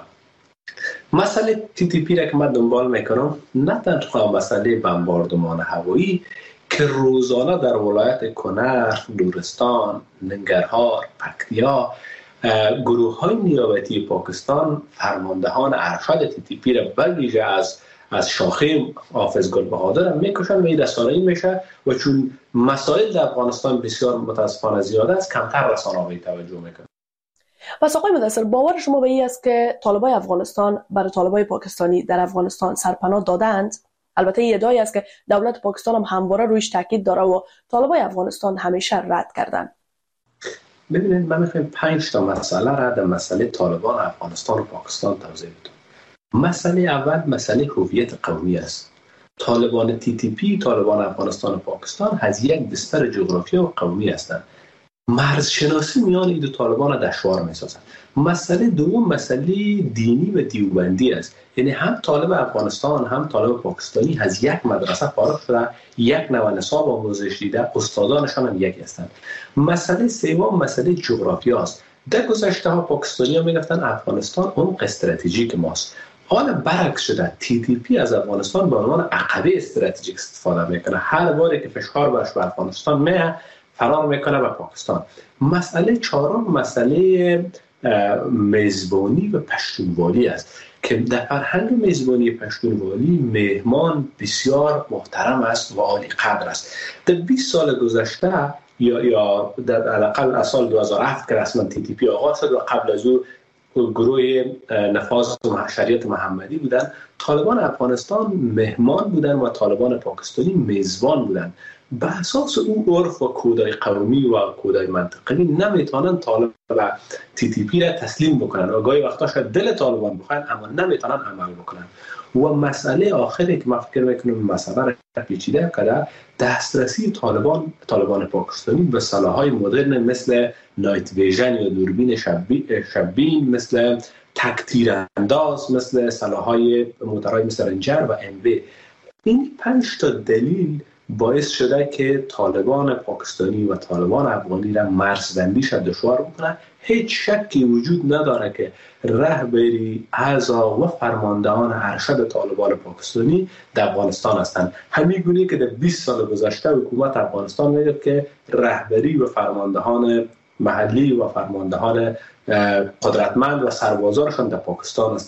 مسئله TTP را که من دنبال میکنم، نه تنها مسئله بمباردمان هوایی که روزانه در ولایت کنر، نورستان، ننگرهار، پکتیا گروه های نیابتی پاکستان فرماندهان ارشد TTP را بویژه از شاخه حافظ گلبهادر میکشن و این دستانه‌ای میشه و چون مسائل در افغانستان بسیار متاسفانه زیاده است، کمتر رسانه‌ها به توجه میکنن. پس آقای مدثر، باور شما به این است که طالبای افغانستان برای طالبای پاکستانی در افغانستان سرپناه دادند؟ البته این ادعایی است که دولت پاکستان هم همواره رویش تاکید داره و طالبای افغانستان همیشه رد کردن. ببینید، من میخوایم 5 تا مسئله را در مسئله طالبان افغانستان و پاکستان توضیح بدم. مسئله اول مسئله هویت قومی است. طالبان TTP، طالبان افغانستان و پاکستان از یک بستر جغرافیا و قومی هستند. مرزشناسی میان این دو طالبان را دشوار می‌سازد. مسئله دوم مسئله دینی و دیوبندی است. یعنی هم طالب افغانستان هم طالب پاکستانی از یک مدرسه فارغ شده، یک نوع نصاب آموزش دیده، استادانشان هم یک هستند. مسئله سوم مسئله جغرافیا است. در گذشته ها پاکستانی‌ها میگفتن افغانستان عمق استراتژیک ماست. حالا برعکس شده، TTP از افغانستان به عنوان عقبه استراتژیک استفاده میکنه. هر باری که فشار برش به افغانستان میاد، فرار میکنه به پاکستان. مسئله چهارم مسئله میزبانی و پشتونوالی است که در فرهنگ میزبانی پشتونوالی مهمان بسیار محترم است و عالی قدر است. در 20 سال گذشته یا در حداقل از سال 2007 که رسما TTP آغاز شد و قبل از او گروه نفاذ شریعت محمدی بودن، طالبان افغانستان مهمان بودن و طالبان پاکستانی میزبان بودن. به اساس اون عرف و کودای قومی و کودای منطقی نمیتونن طالب و TTP را تسلیم بکنن و گاهی وقتا شاید دل طالبان بخواین اما نمیتونن عمل بکنن. و مسئله آخری که من فکر میکنم مسئله را پیچیده کرده، دسترسی طالبان پاکستانی به سلاح‌های مدرن مثل نایت ویژن یا دوربین شبین، مثل تکتیر انداز، مثل سلاح‌های موتورهای مثل رنجر و MV. این 5 تا دلیل باعث شده که طالبان پاکستانی و طالبان افغانی را مرزبندیش دشوار بکنه. هیچ شکی وجود نداره که رهبری، اعضا و فرماندهان ارشد طالبان پاکستانی در افغانستان هستند. همین گونه که در 20 سال گذشته حکومت افغانستان میگه که رهبری و فرماندهان محلی و فرماندهان قدرتمند و سربازانشان در پاکستان هستند.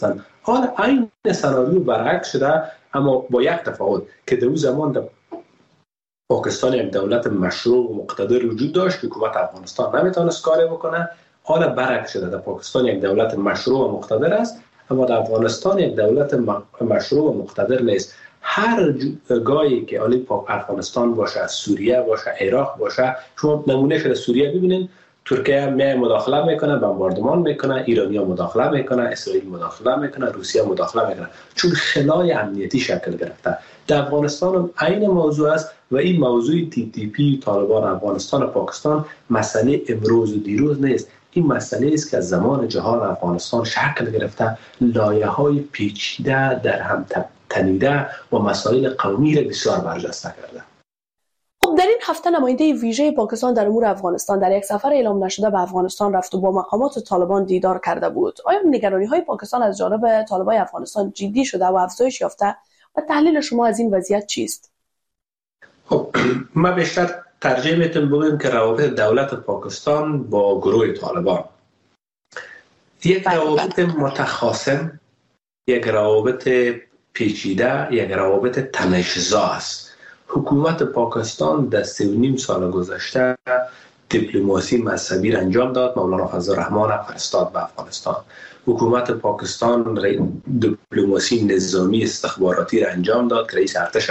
حالا این سناریو برعکس شده، اما با یک تفاوت که در اون زمان در پاکستان یک دولت مشروع و مقتدر وجود داشت که حکومت افغانستان نمیتونست کاری بکنه. حالا برعکس شده، در پاکستان یک دولت مشروع و مقتدر است، اما در افغانستان یک دولت مشروع و مقتدر نیست. هر گاهی که افغانستان باشه، سوریه باشه، عراق باشه، شما نمونه شده سوریه ببینید، ترکیه میای مداخله میکنه، بمباردمان میکنه، ایرانیا مداخله میکنه، اسرائیل مداخله میکنه، روسیه مداخله میکنه، چون خلای امنیتی شکل گرفته. در افغانستان هم عین موضوع است و این موضوع TTP طالبان افغانستان و پاکستان مسئله امروز و دیروز نیست. این مسئله است که از زمان جهان افغانستان شکل گرفته، لایه‌های پیچیده در هم تنیده و مسائل قومی را بسیار برجسته کرده. خب در این هفته نماینده ویژه پاکستان در امور افغانستان در یک سفر اعلام نشده به افغانستان رفت و با مقامات طالبان دیدار کرده بود. آیا نگرانی‌های پاکستان از جانب طالبان افغانستان جدی شده و افزایش یافته و تحلیل شما از این وضعیت چیست؟ خب ما بیشتر ترجیح میتونم بگم که روابط دولت پاکستان با گروه طالبان یک روابط متخاصم، یک روابط پیچیده، یک روابط تنش‌زا است. حکومت پاکستان در 3.5 سال گذشته دیپلماسی مذهبی را انجام داد. مولانا فضل الرحمن فرستاد به افغانستان. حکومت پاکستان دیپلماسی نظامی استخباراتی را انجام داد که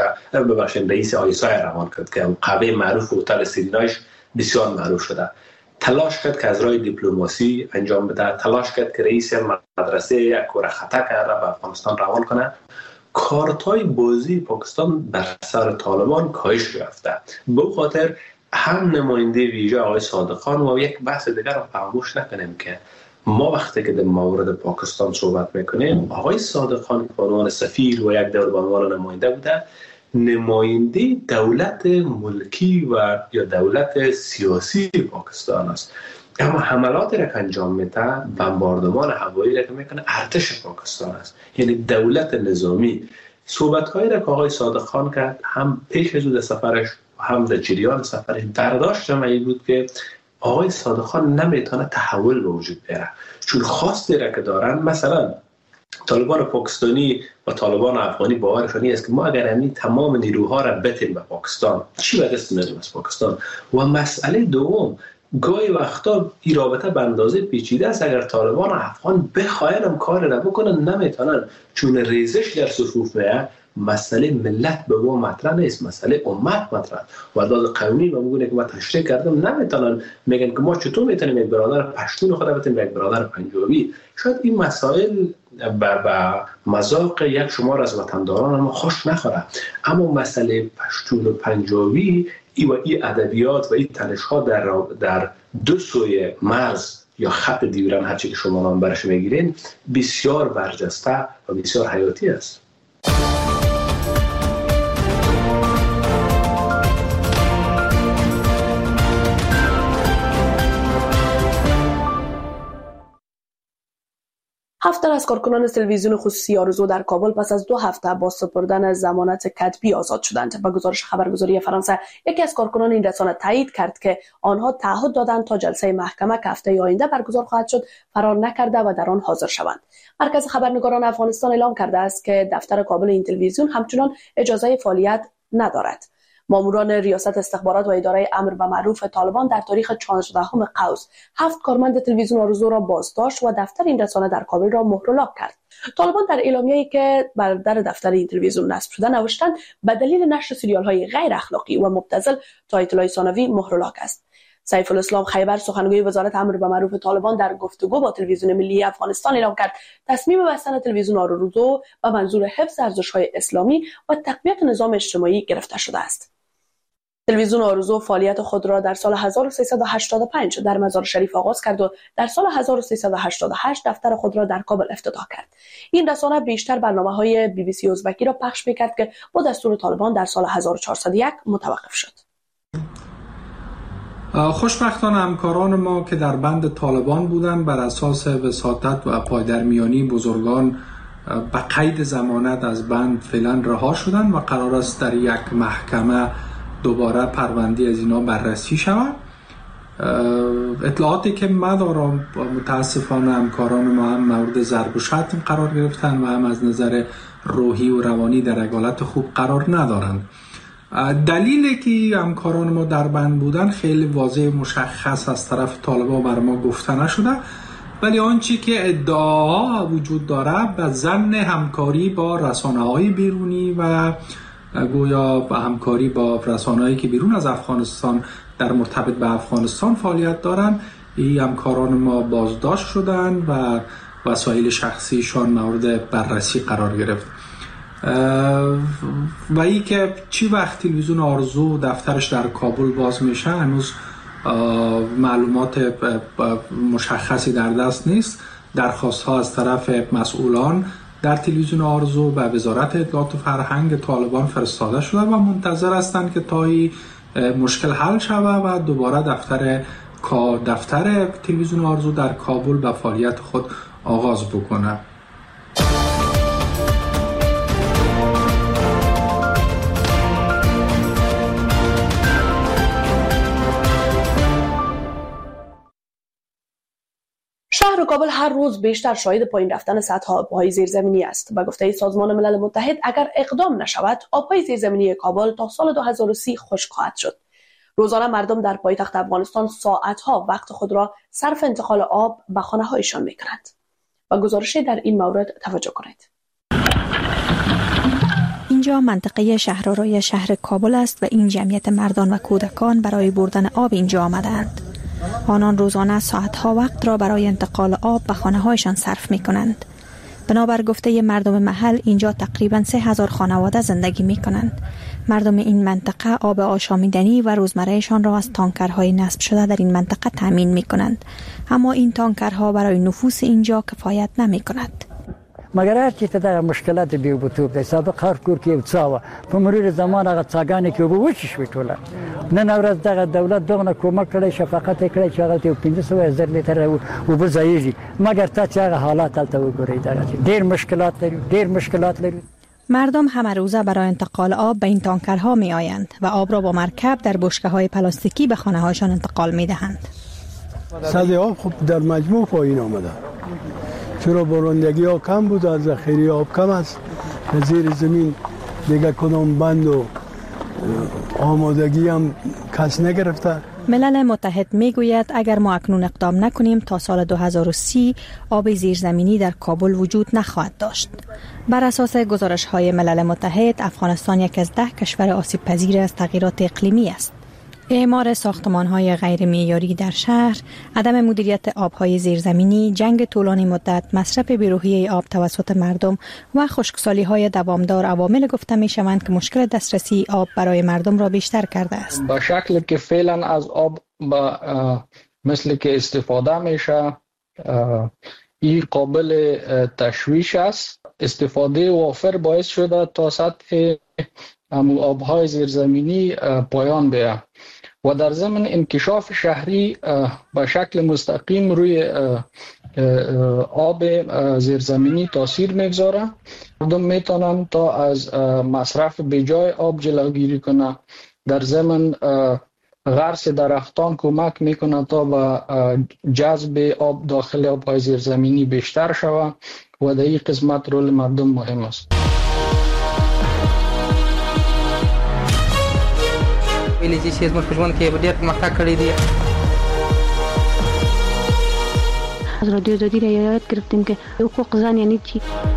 رئیس آیسای روان کرد که قبه معروف هتل سیرینایش بسیار معروف شده. تلاش کرد که از راه دیپلماسی انجام بده، تلاش کرد که رئیس مدرسه یک کره خطا کرده به افغانستان روان کنه. کارتای بازی پاکستان بر سر طالبان کاهش یافته. به خاطر هم نماینده ویژه آقای صادقان و یک بحث دیگر رو فراموش نکنیم که ما وقتی که در مورد پاکستان صحبت میکنیم، آقای صادقان به عنوان سفیر و یک دور به عنوان نماینده بوده، نماینده دولت ملکی و یا دولت سیاسی پاکستان است. اما حملاتی را که انجام میده، بمباردمان هوایی را که میکنه، ارتش پاکستان است، یعنی دولت نظامی. صحبت‌هایی را که آقای صادقان کرد، هم پیش از سفرش و هم در جریان سفرش، برداشتم این بود که آقای صادقان نمیتونه تحول به وجود بیاره، چون خواستی را که دارن، مثلا طالبان پاکستانی و طالبان افغانی باورشون است که ما اگر همین تمام نیروها را بتیم به پاکستان، چی به دست میاریم از پاکستان؟ و مسئله دوم، گاهی وقتا این رابطه به اندازه پیچیده است. اگر طالبان و افغان بخواین کار را بکنن نمیتونن، چون ریزش در صفوف میاد. مسئله ملت به ما مطرح نیست، مسئله امت مطرح. و از قانونی ما میگونه که ما تشریح کردم نمیتونن، میگن که ما چطور میتونیم یک برادر پشتون خود بتیم یک برادر پنجابی. شاید این مسائل به مذاق یک شمار از وطنداران ما خوش نخوره، اما مسئله پشتون و پنجابی و این ادبیات و این تنش‌ها در دو سوی مرز یا خط دیورن، هرچی که شما نام برش میگیرین، بسیار برجسته و بسیار حیاتی است. هفت از کارکنان تلویزیون خصوصی آرزو در کابل پس از 2 هفته با سپردن ضمانت کتبی آزاد شدند. به گزارش خبرگزاری فرانسه، یکی از کارکنان این رسانه تایید کرد که آنها تعهد دادند تا جلسه محکمه که هفته آینده برگزار خواهد شد فرار نکرده و در آن حاضر شوند. مرکز خبرنگاران افغانستان اعلام کرده است که دفتر کابل این تلویزیون همچنان اجازه فعالیت ندارد. ماموران ریاست استخبارات و اداره امر به معروف طالبان در تاریخ 14 قوس 7 کارمند تلویزیون آرزو را بازداشت و دفتر این رسانه در کابل را مهر و لاک کرد. طالبان در اعلامیه‌ای که بر در دفتر این تلویزیون نصب شده نوشتند به دلیل نشر سریال‌های غیر اخلاقی و مبتذل تا اطلاع ثانوی مهر و لاک است. سیف الاسلام خیبر، سخنگوی وزارت امر به معروف طالبان، در گفتگو با تلویزیون ملی افغانستان اعلام کرد تصمیم بستن تلویزیون آرزو به منظور حفظ ارزش‌های اسلامی و تقویت نظام اجتماعی گرفته شده است. تلویزیون آرزو فعالیت خود را در سال 1385 در مزار شریف آغاز کرد و در سال 1388 دفتر خود را در کابل افتتاح کرد. این رسانه بیشتر برنامه‌های BBC ازبکی را پخش می‌کرد که با دستور طالبان در سال 1401 متوقف شد. خوشبختانه همکاران ما که در بند طالبان بودند بر اساس وساطت و پایدرمیانی بزرگان به قید ضمانت از بند فعلا رها شدند و قرار است در یک محکمه دوباره پرونده از اینا بررسی شود. اطلاعاتی که ما دارم متاسفانه همکاران ما هم مورد ضرب و شتم قرار گرفتن و هم از نظر روحی و روانی در یک حالت خوب قرار ندارند. دلیلی که همکاران ما در بند بودن خیلی واضح مشخص از طرف طالبان بر ما گفته نشده، ولی آنچه که ادعاها وجود داره به ضمن همکاری با رسانه‌های بیرونی و گویا با همکاری با رسانه‌هایی که بیرون از افغانستان در مرتبط به افغانستان فعالیت دارند، این همکاران ما بازداشت شدن و وسایل شخصیشان مورد بررسی قرار گرفت. و ای که چی وقت تلویزیون آرزو دفترش در کابل باز میشه هنوز معلومات مشخصی در دست نیست. درخواست ها از طرف مسئولان در تلویزیون آرزو و وزارت اطلاعات و فرهنگ طالبان فرستاده شده و منتظر هستند که تا این مشکل حل شود و دوباره دفتر تلویزیون آرزو در کابل به فعالیت خود آغاز بکنه. شهر کابل هر روز بیشتر شاهد پایین رفتن سطح آبهای زیرزمینی است. به گفته سازمان ملل متحد اگر اقدام نشود آبهای زیرزمینی کابل تا سال 2030 خشک خواهد شد. روزانه مردم در پایتخت افغانستان ساعتها وقت خود را صرف انتقال آب به خانه‌هایشان می‌کنند. و گزارشی در این مورد توجه کنید. اینجا منطقه شهرآرای شهر کابل است و این جمعیت مردان و کودکان برای بردن آب اینجا آمدند. آنان روزانه ساعتها وقت را برای انتقال آب به خانه‌هایشان صرف می‌کنند. بنابر گفته مردم محل اینجا تقریباً 3000 خانواده زندگی می‌کنند. مردم این منطقه آب آشامیدنی و روزمرهشان را از تانکرهای نصب شده در این منطقه تامین می‌کنند. اما این تانکرها برای نفوس اینجا کفایت نمی‌کند. مگر هر چی ته مشکلات بیا بوتوب د سابق هر کور کې وڅاوه په مرور زمان هغه څاګانې کې وبوچ شوي ټوله نن ورځ دغه دولت دغه کومک کړي شفقت کړي چې هغه ته 1500 لیتر وبځایږي مگر تا چې هغه حالات تلته وګورئ دغه ډېر مشکلات لري. مردم همه روزه برای انتقال آب به این تانکرها می آیند و آب را با مرکب در بشکه‌های پلاستیکی به خانه‌هایشان انتقال می دهند. سطح آب خب در مجموع پایین آمده. چرا بارندگی ها کم بود، از ذخیره آب کم است. زیر زمین دیگه کدام بند و آمادگی هم کس نگرفته. ملل متحد میگوید اگر ما اکنون اقدام نکنیم تا سال 2030 آب زیرزمینی در کابل وجود نخواهد داشت. بر اساس گزارش‌های ملل متحد افغانستان یک از 10 کشور آسیب پذیر از تغییرات اقلیمی است. اعمار ساختمان‌های غیر معیاری در شهر، عدم مدیریت آب‌های زیرزمینی، جنگ طولانی مدت، مصرف بی‌روحی آب توسط مردم و خشکسالی‌های دوامدار عوامل گفته می‌شوند که مشکل دسترسی آب برای مردم را بیشتر کرده است. با شکلی که فعلا از آب مثل که استفاده میشه این قابل تشویش است. استفاده وافر باعث شده تا سطح آب‌های زیرزمینی پایان بیاید و در ضمن انکشاف شهری به شکل مستقیم روی آب زیرزمینی تاثیر میگذاره. مردم میتونن تا از مصرف بیجای آب جلوگیری کنه. در ضمن غرس درختان کمک میکنه تا به جذب آب داخل آب‌های زیرزمینی بیشتر شود و در این قسمت رول مردم مهم است. ویلې چې زموږ په ژوند کې ډېر پرمختګ کړی دی. از رادیو آزادی را یاد گرفتیم که حقوق زن یعنی چی.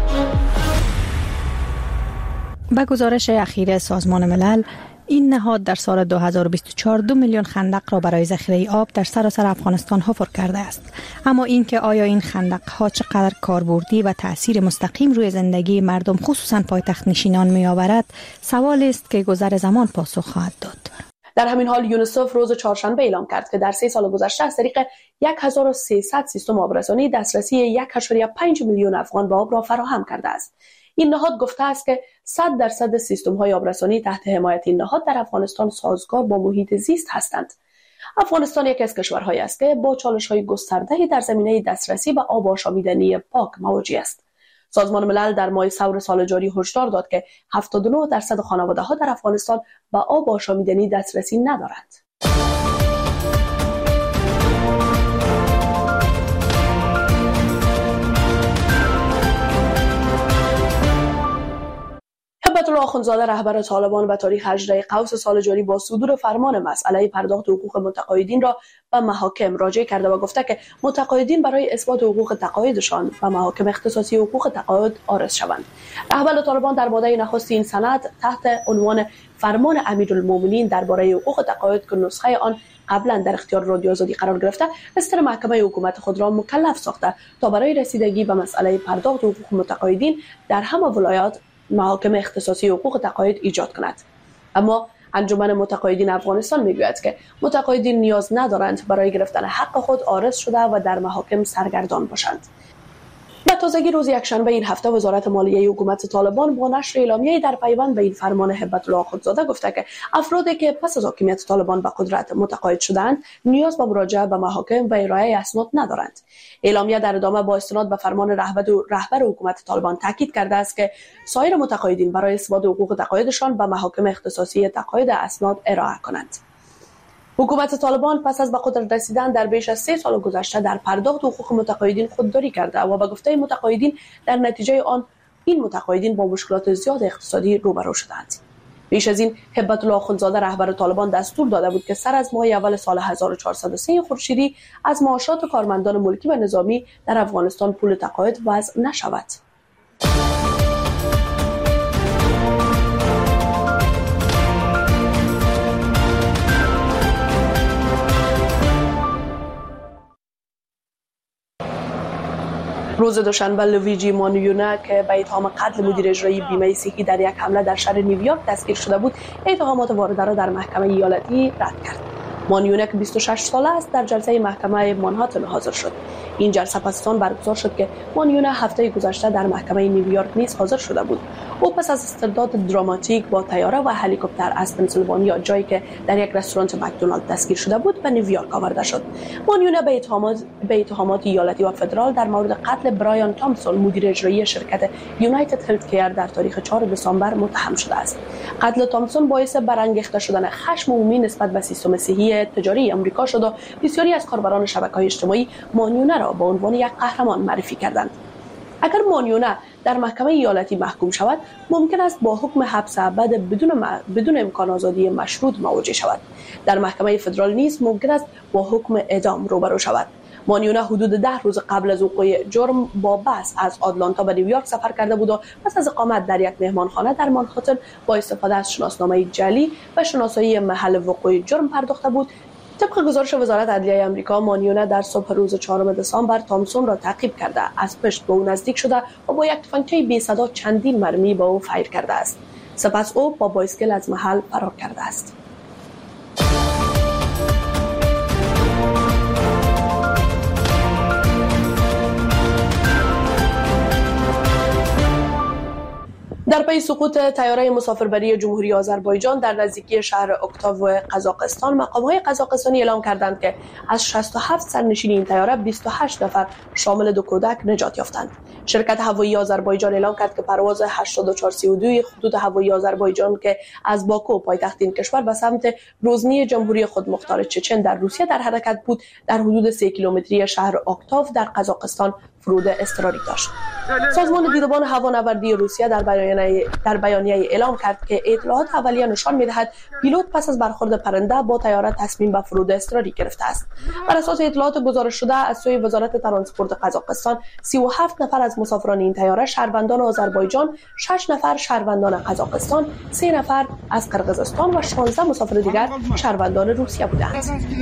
با گزارش اخیر سازمان ملل این نهاد در سال 2024 2 میلیون خندق را برای ذخیره آب در سراسر افغانستان حفر کرده است. اما اینکه آیا این خندق ها چقدر کاربردی و تأثیر مستقیم روی زندگی مردم خصوصا پایتخت نشینان می آورد سوالی است که گذر زمان پاسخ خواهد داد. در همین حال یونیسف روز چهارشنبه اعلام کرد که در 3 سال گذشته از طریق 1300 سیستم آبرسانی دسترسی 1.5 میلیون افغان به آب را فراهم کرده است. این نهاد گفته است که 100% سیستم‌های آبرسانی تحت حمایت این نهاد در افغانستان سازگار با محیط زیست هستند. افغانستان یکی از کشورهایی است که با چالش‌های گسترده‌ای در زمینه دسترسی به آب آشامیدنی پاک مواجه است. سازمان ملل در ماه ثور سال جاری هشدار داد که 79% خانواده‌ها در افغانستان به آب آشامیدنی دسترسی ندارند. هبت الله آخوندزاده رهبر طالبان به تاریخ 18 قوس سال جاری با صدور فرمان مسئله پرداخت حقوق متقاعدین را به محاکم مراجعه کرده و گفته که متقاعدین برای اثبات حقوق تقاعدشان به محاکم اختصاصی حقوق تقاعد عارض شوند. رهبر طالبان در ماده نخست این سند تحت عنوان فرمان امیرالمومنین درباره حقوق تقاعد که نسخه آن قبلا در اختیار رادیو آزادی قرار گرفته استر محکمه حکومت خود را مکلف ساخته تا برای رسیدگی به مسئله پرداخت حقوق متقاعدین در همه ولایات محاکم اختصاصی حقوق تقاعد ایجاد کند. اما انجمن متقاعدین افغانستان میگوید که متقاعدین نیاز ندارند برای گرفتن حق خود عارض شده و در محاکم سرگردان باشند. به تازگی روز یکشنبه این هفته وزارت مالیه حکومت طالبان با نشر اعلامیه‌ای در پیوند به این فرمان هبت الله آخوندزاده گفته که افرادی که پس از حاکمیت طالبان به قدرت متقاعد شدند نیاز به مراجعه به محاکم و ارائه اسناد ندارند. اعلامیه در ادامه با استناد به فرمان رهبر حکومت طالبان تاکید کرده است که سایر متقاعدین برای اثبات حقوق تقاعدشان به محاکم اختصاصی تقاعد اسناد ارائه کنند. حکومت طالبان پس از به قدرت رسیدن در بیش از 3 سال گذشته در پرداخت حقوق متقاعدین خودداری کرده و به گفته متقاعدین در نتیجه آن این متقاعدین با مشکلات زیاد اقتصادی روبرو شدند. پیش از این هبت الله آخوندزاده رهبر طالبان دستور داده بود که سر از ماه اول سال 1403 خورشیدی از معاشات کارمندان ملکی و نظامی در افغانستان پول تقاعد وضع نشود. روز دوشنبه لویجی مانیونا که به اتهام قتل مدیر اجرایی بیمه صحی در یک حمله در شهر نیویورک دستگیر شده بود، اتهامات وارده را در محکمه ایالتی رد کرد. مانیونا که 26 ساله است در جلسه محکمه منهاتن حاضر شد. این جلسه پس آن برگزار شد که مانیونا هفته گذشته در محکمه نیویورک نیز حاضر شده بود. او پس از استرداد دراماتیک با طیاره و هلیکوپتر از پنسیلوانیا، جایی که در یک رستوران مکدونالد دستگیر شده بود، به نیویورک آورده شد. مانیونا به اتهامات ایالتی و فدرال در مورد قتل برایان تامسون مدیر اجرایی شرکت یونایتد هلت کیر در تاریخ 4 دسامبر متهم شده است. قتل تامسون باعث برانگیخته شدن خشم عمومی نسبت به سیستم صحی تجاری آمریکا شد و بسیاری از کاربران شبکه‌های اجتماعی مانیونا را به عنوان یک قهرمان معرفی کردند. اگر مانیونا در محکمه ایالتی محکوم شود، ممکن است با حکم حبس ابد بدون امکان آزادی مشروط مواجه شود. در محکمه فدرال نیز ممکن است با حکم اعدام روبرو شود. مانیونا حدود 10 روز قبل از وقوع جرم با بس از آتلانتا به نیویورک سفر کرده بود و پس از اقامت در یک مهمانخانه در منهاتن با استفاده از شناسنامه جعلی و شناسایی محل وقوع جرم پرداخته بود. طبق گزارش وزارت عدلیه آمریکا، مانیونا در صبح روز 4 دسامبر تامسون را تعقیب کرده، از پشت به او نزدیک شده و با یک تفنگچه بی صدا چندین مرمی به او فایر کرده است. سپس او با بایسکل از محل فرار کرده است. در پی سقوط طیاره مسافربری جمهوری آذربایجان در نزدیکی شهر اکتاو قزاقستان، مقام‌های قزاقستانی اعلام کردند که از 67 سرنشین این طیاره 28 نفر شامل 2 کودک نجات یافتند. شرکت هوایی آذربایجان اعلام کرد که پرواز 8432 خطوط هوایی آذربایجان که از باکو پایتخت این کشور به سمت گروزنی جمهوری خودمختار چچن در روسیه در حرکت بود، در حدود 3 کیلومتری شهر اکتاو در قزاقستان فرود اضطراری داشت. سازمان دیدبان هوانوردی روسیه در بیانیه اعلام کرد که اطلاعات اولیه نشان می‌دهد پیلوت پس از برخورد پرنده با طیاره تصمیم به فرود اضطراری گرفته است. بر اساس اطلاعات گزارش شده از سوی وزارت ترانسپورت قزاقستان، 37 نفر از مسافران این طیاره شهروندان آذربایجان، 6 نفر شهروندان قزاقستان، 3 نفر از قرقیزستان و 16 مسافر دیگر شهروندان روسیه بودند.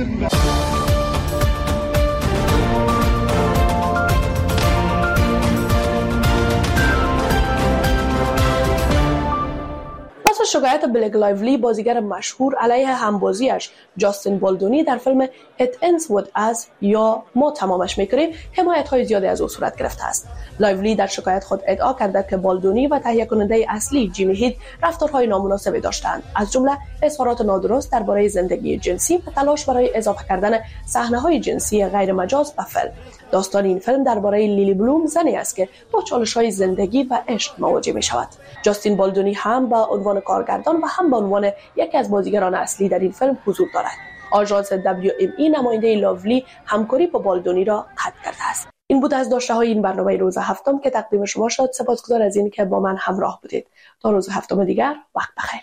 شکایت بلک لایولی، بازیگر مشهور، علیه همبازیش جاستین بالدونی در فیلم It Ends With Us یا ما تمامش میکنیم، حمایت‌های زیادی از او صورت گرفته است. لایولی در شکایت خود ادعا کرده که بالدونی و تهیه کننده اصلی جیمی هید رفتارهای نامناسبی داشتند، از جمله اظهارات نادرست درباره زندگی جنسی و تلاش برای اضافه کردن صحنه‌های جنسی غیر مجاز به فیلم. داستان این فیلم درباره لیلی بلوم، زنی است که با چالش‌های زندگی و عشق مواجه می‌شود. جاستین بالدونی هم به عنوان کارگردان و هم به عنوان یکی از بازیگران اصلی در این فیلم حضور دارد. آژانس WME نماینده لایولی همکاری با بالدونی را قطع کرده است. این بود از داشته های این برنامه روز هفتم که تقدیم شما شد. سپاسگزار از این که با من همراه بودید. تا روز هفتم دیگر، وقت بخیر.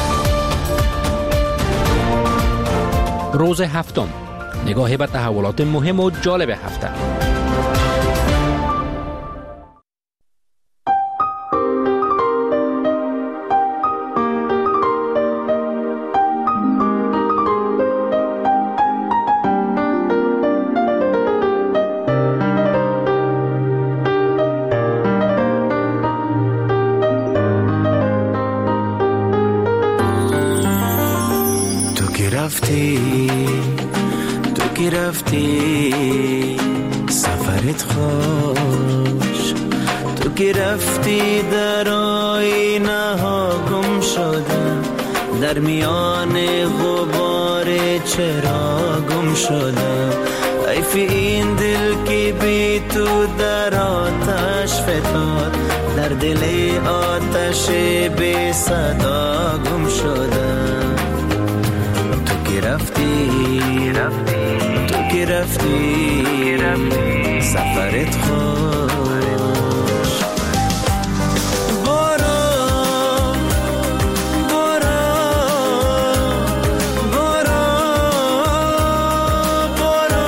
روز هفتم، نگاهی به تحولات مهم و جالب هفته. رفتی سفرت خوش، تو که رفتی در آینه ها گم شدم، در میان غبار چرا گم شدم. حیف این دل که بی تو در آتش فتاد، در دل آتش بی صدا گم شدم. تو که رفتی که رفتی سفرت خوش. برو برو برو برو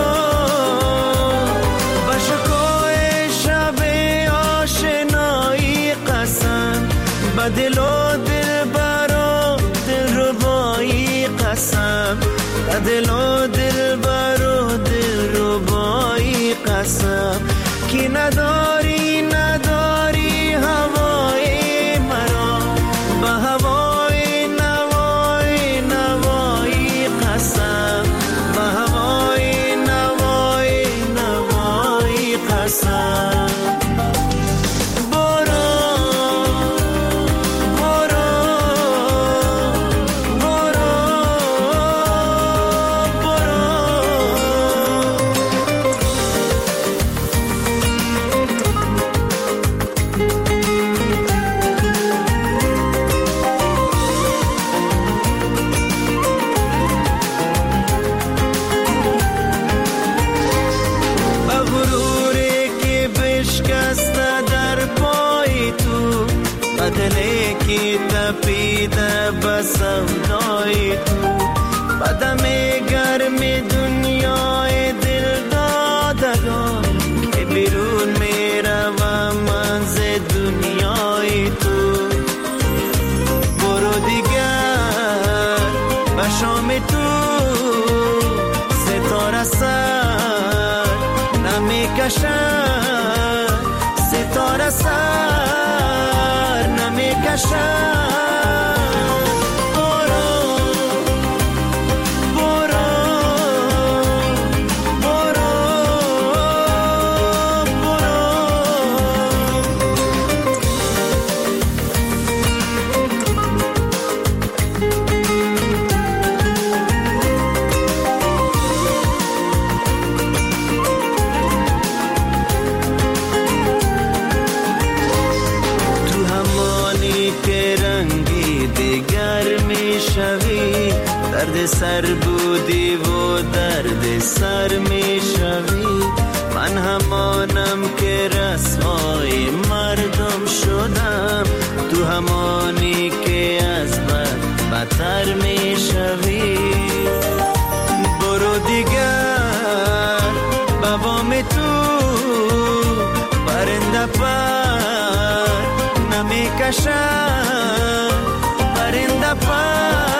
با شکوه شب آشنایی قسم، با دل و دل برو دل ربایی قسم، با دل و دل برو قسم که نداری هوای مرا، با هوای نوای قسم، با هوای نوای قسم. سودای تو بدم گرم دنیای دل دادگان که بیرون میروم من ز دنیای تو. برو دیگر و شام تو ستاره سر نمیکشد، ستاره سر نمیکشد. درد سر بودی و درد سر می شوی، من همانم که رسوای مردم شدم، تو همانی که از بد بدتر می شوی. برو دیگر بابام تو پرنده پر نمی کشد، پرنده پر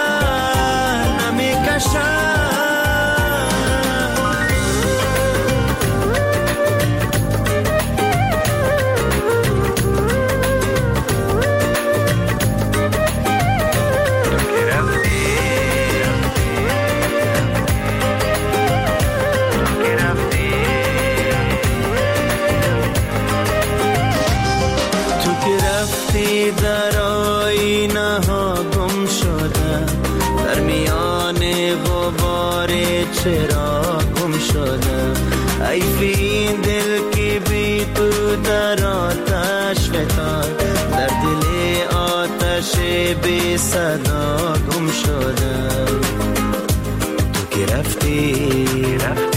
در آینه ها گم شده، در میان غبار چرا گم شده. حیف این دل که بی تو در آتش فتاد، در دل آتش بی صدا گم شده. تو که رفتی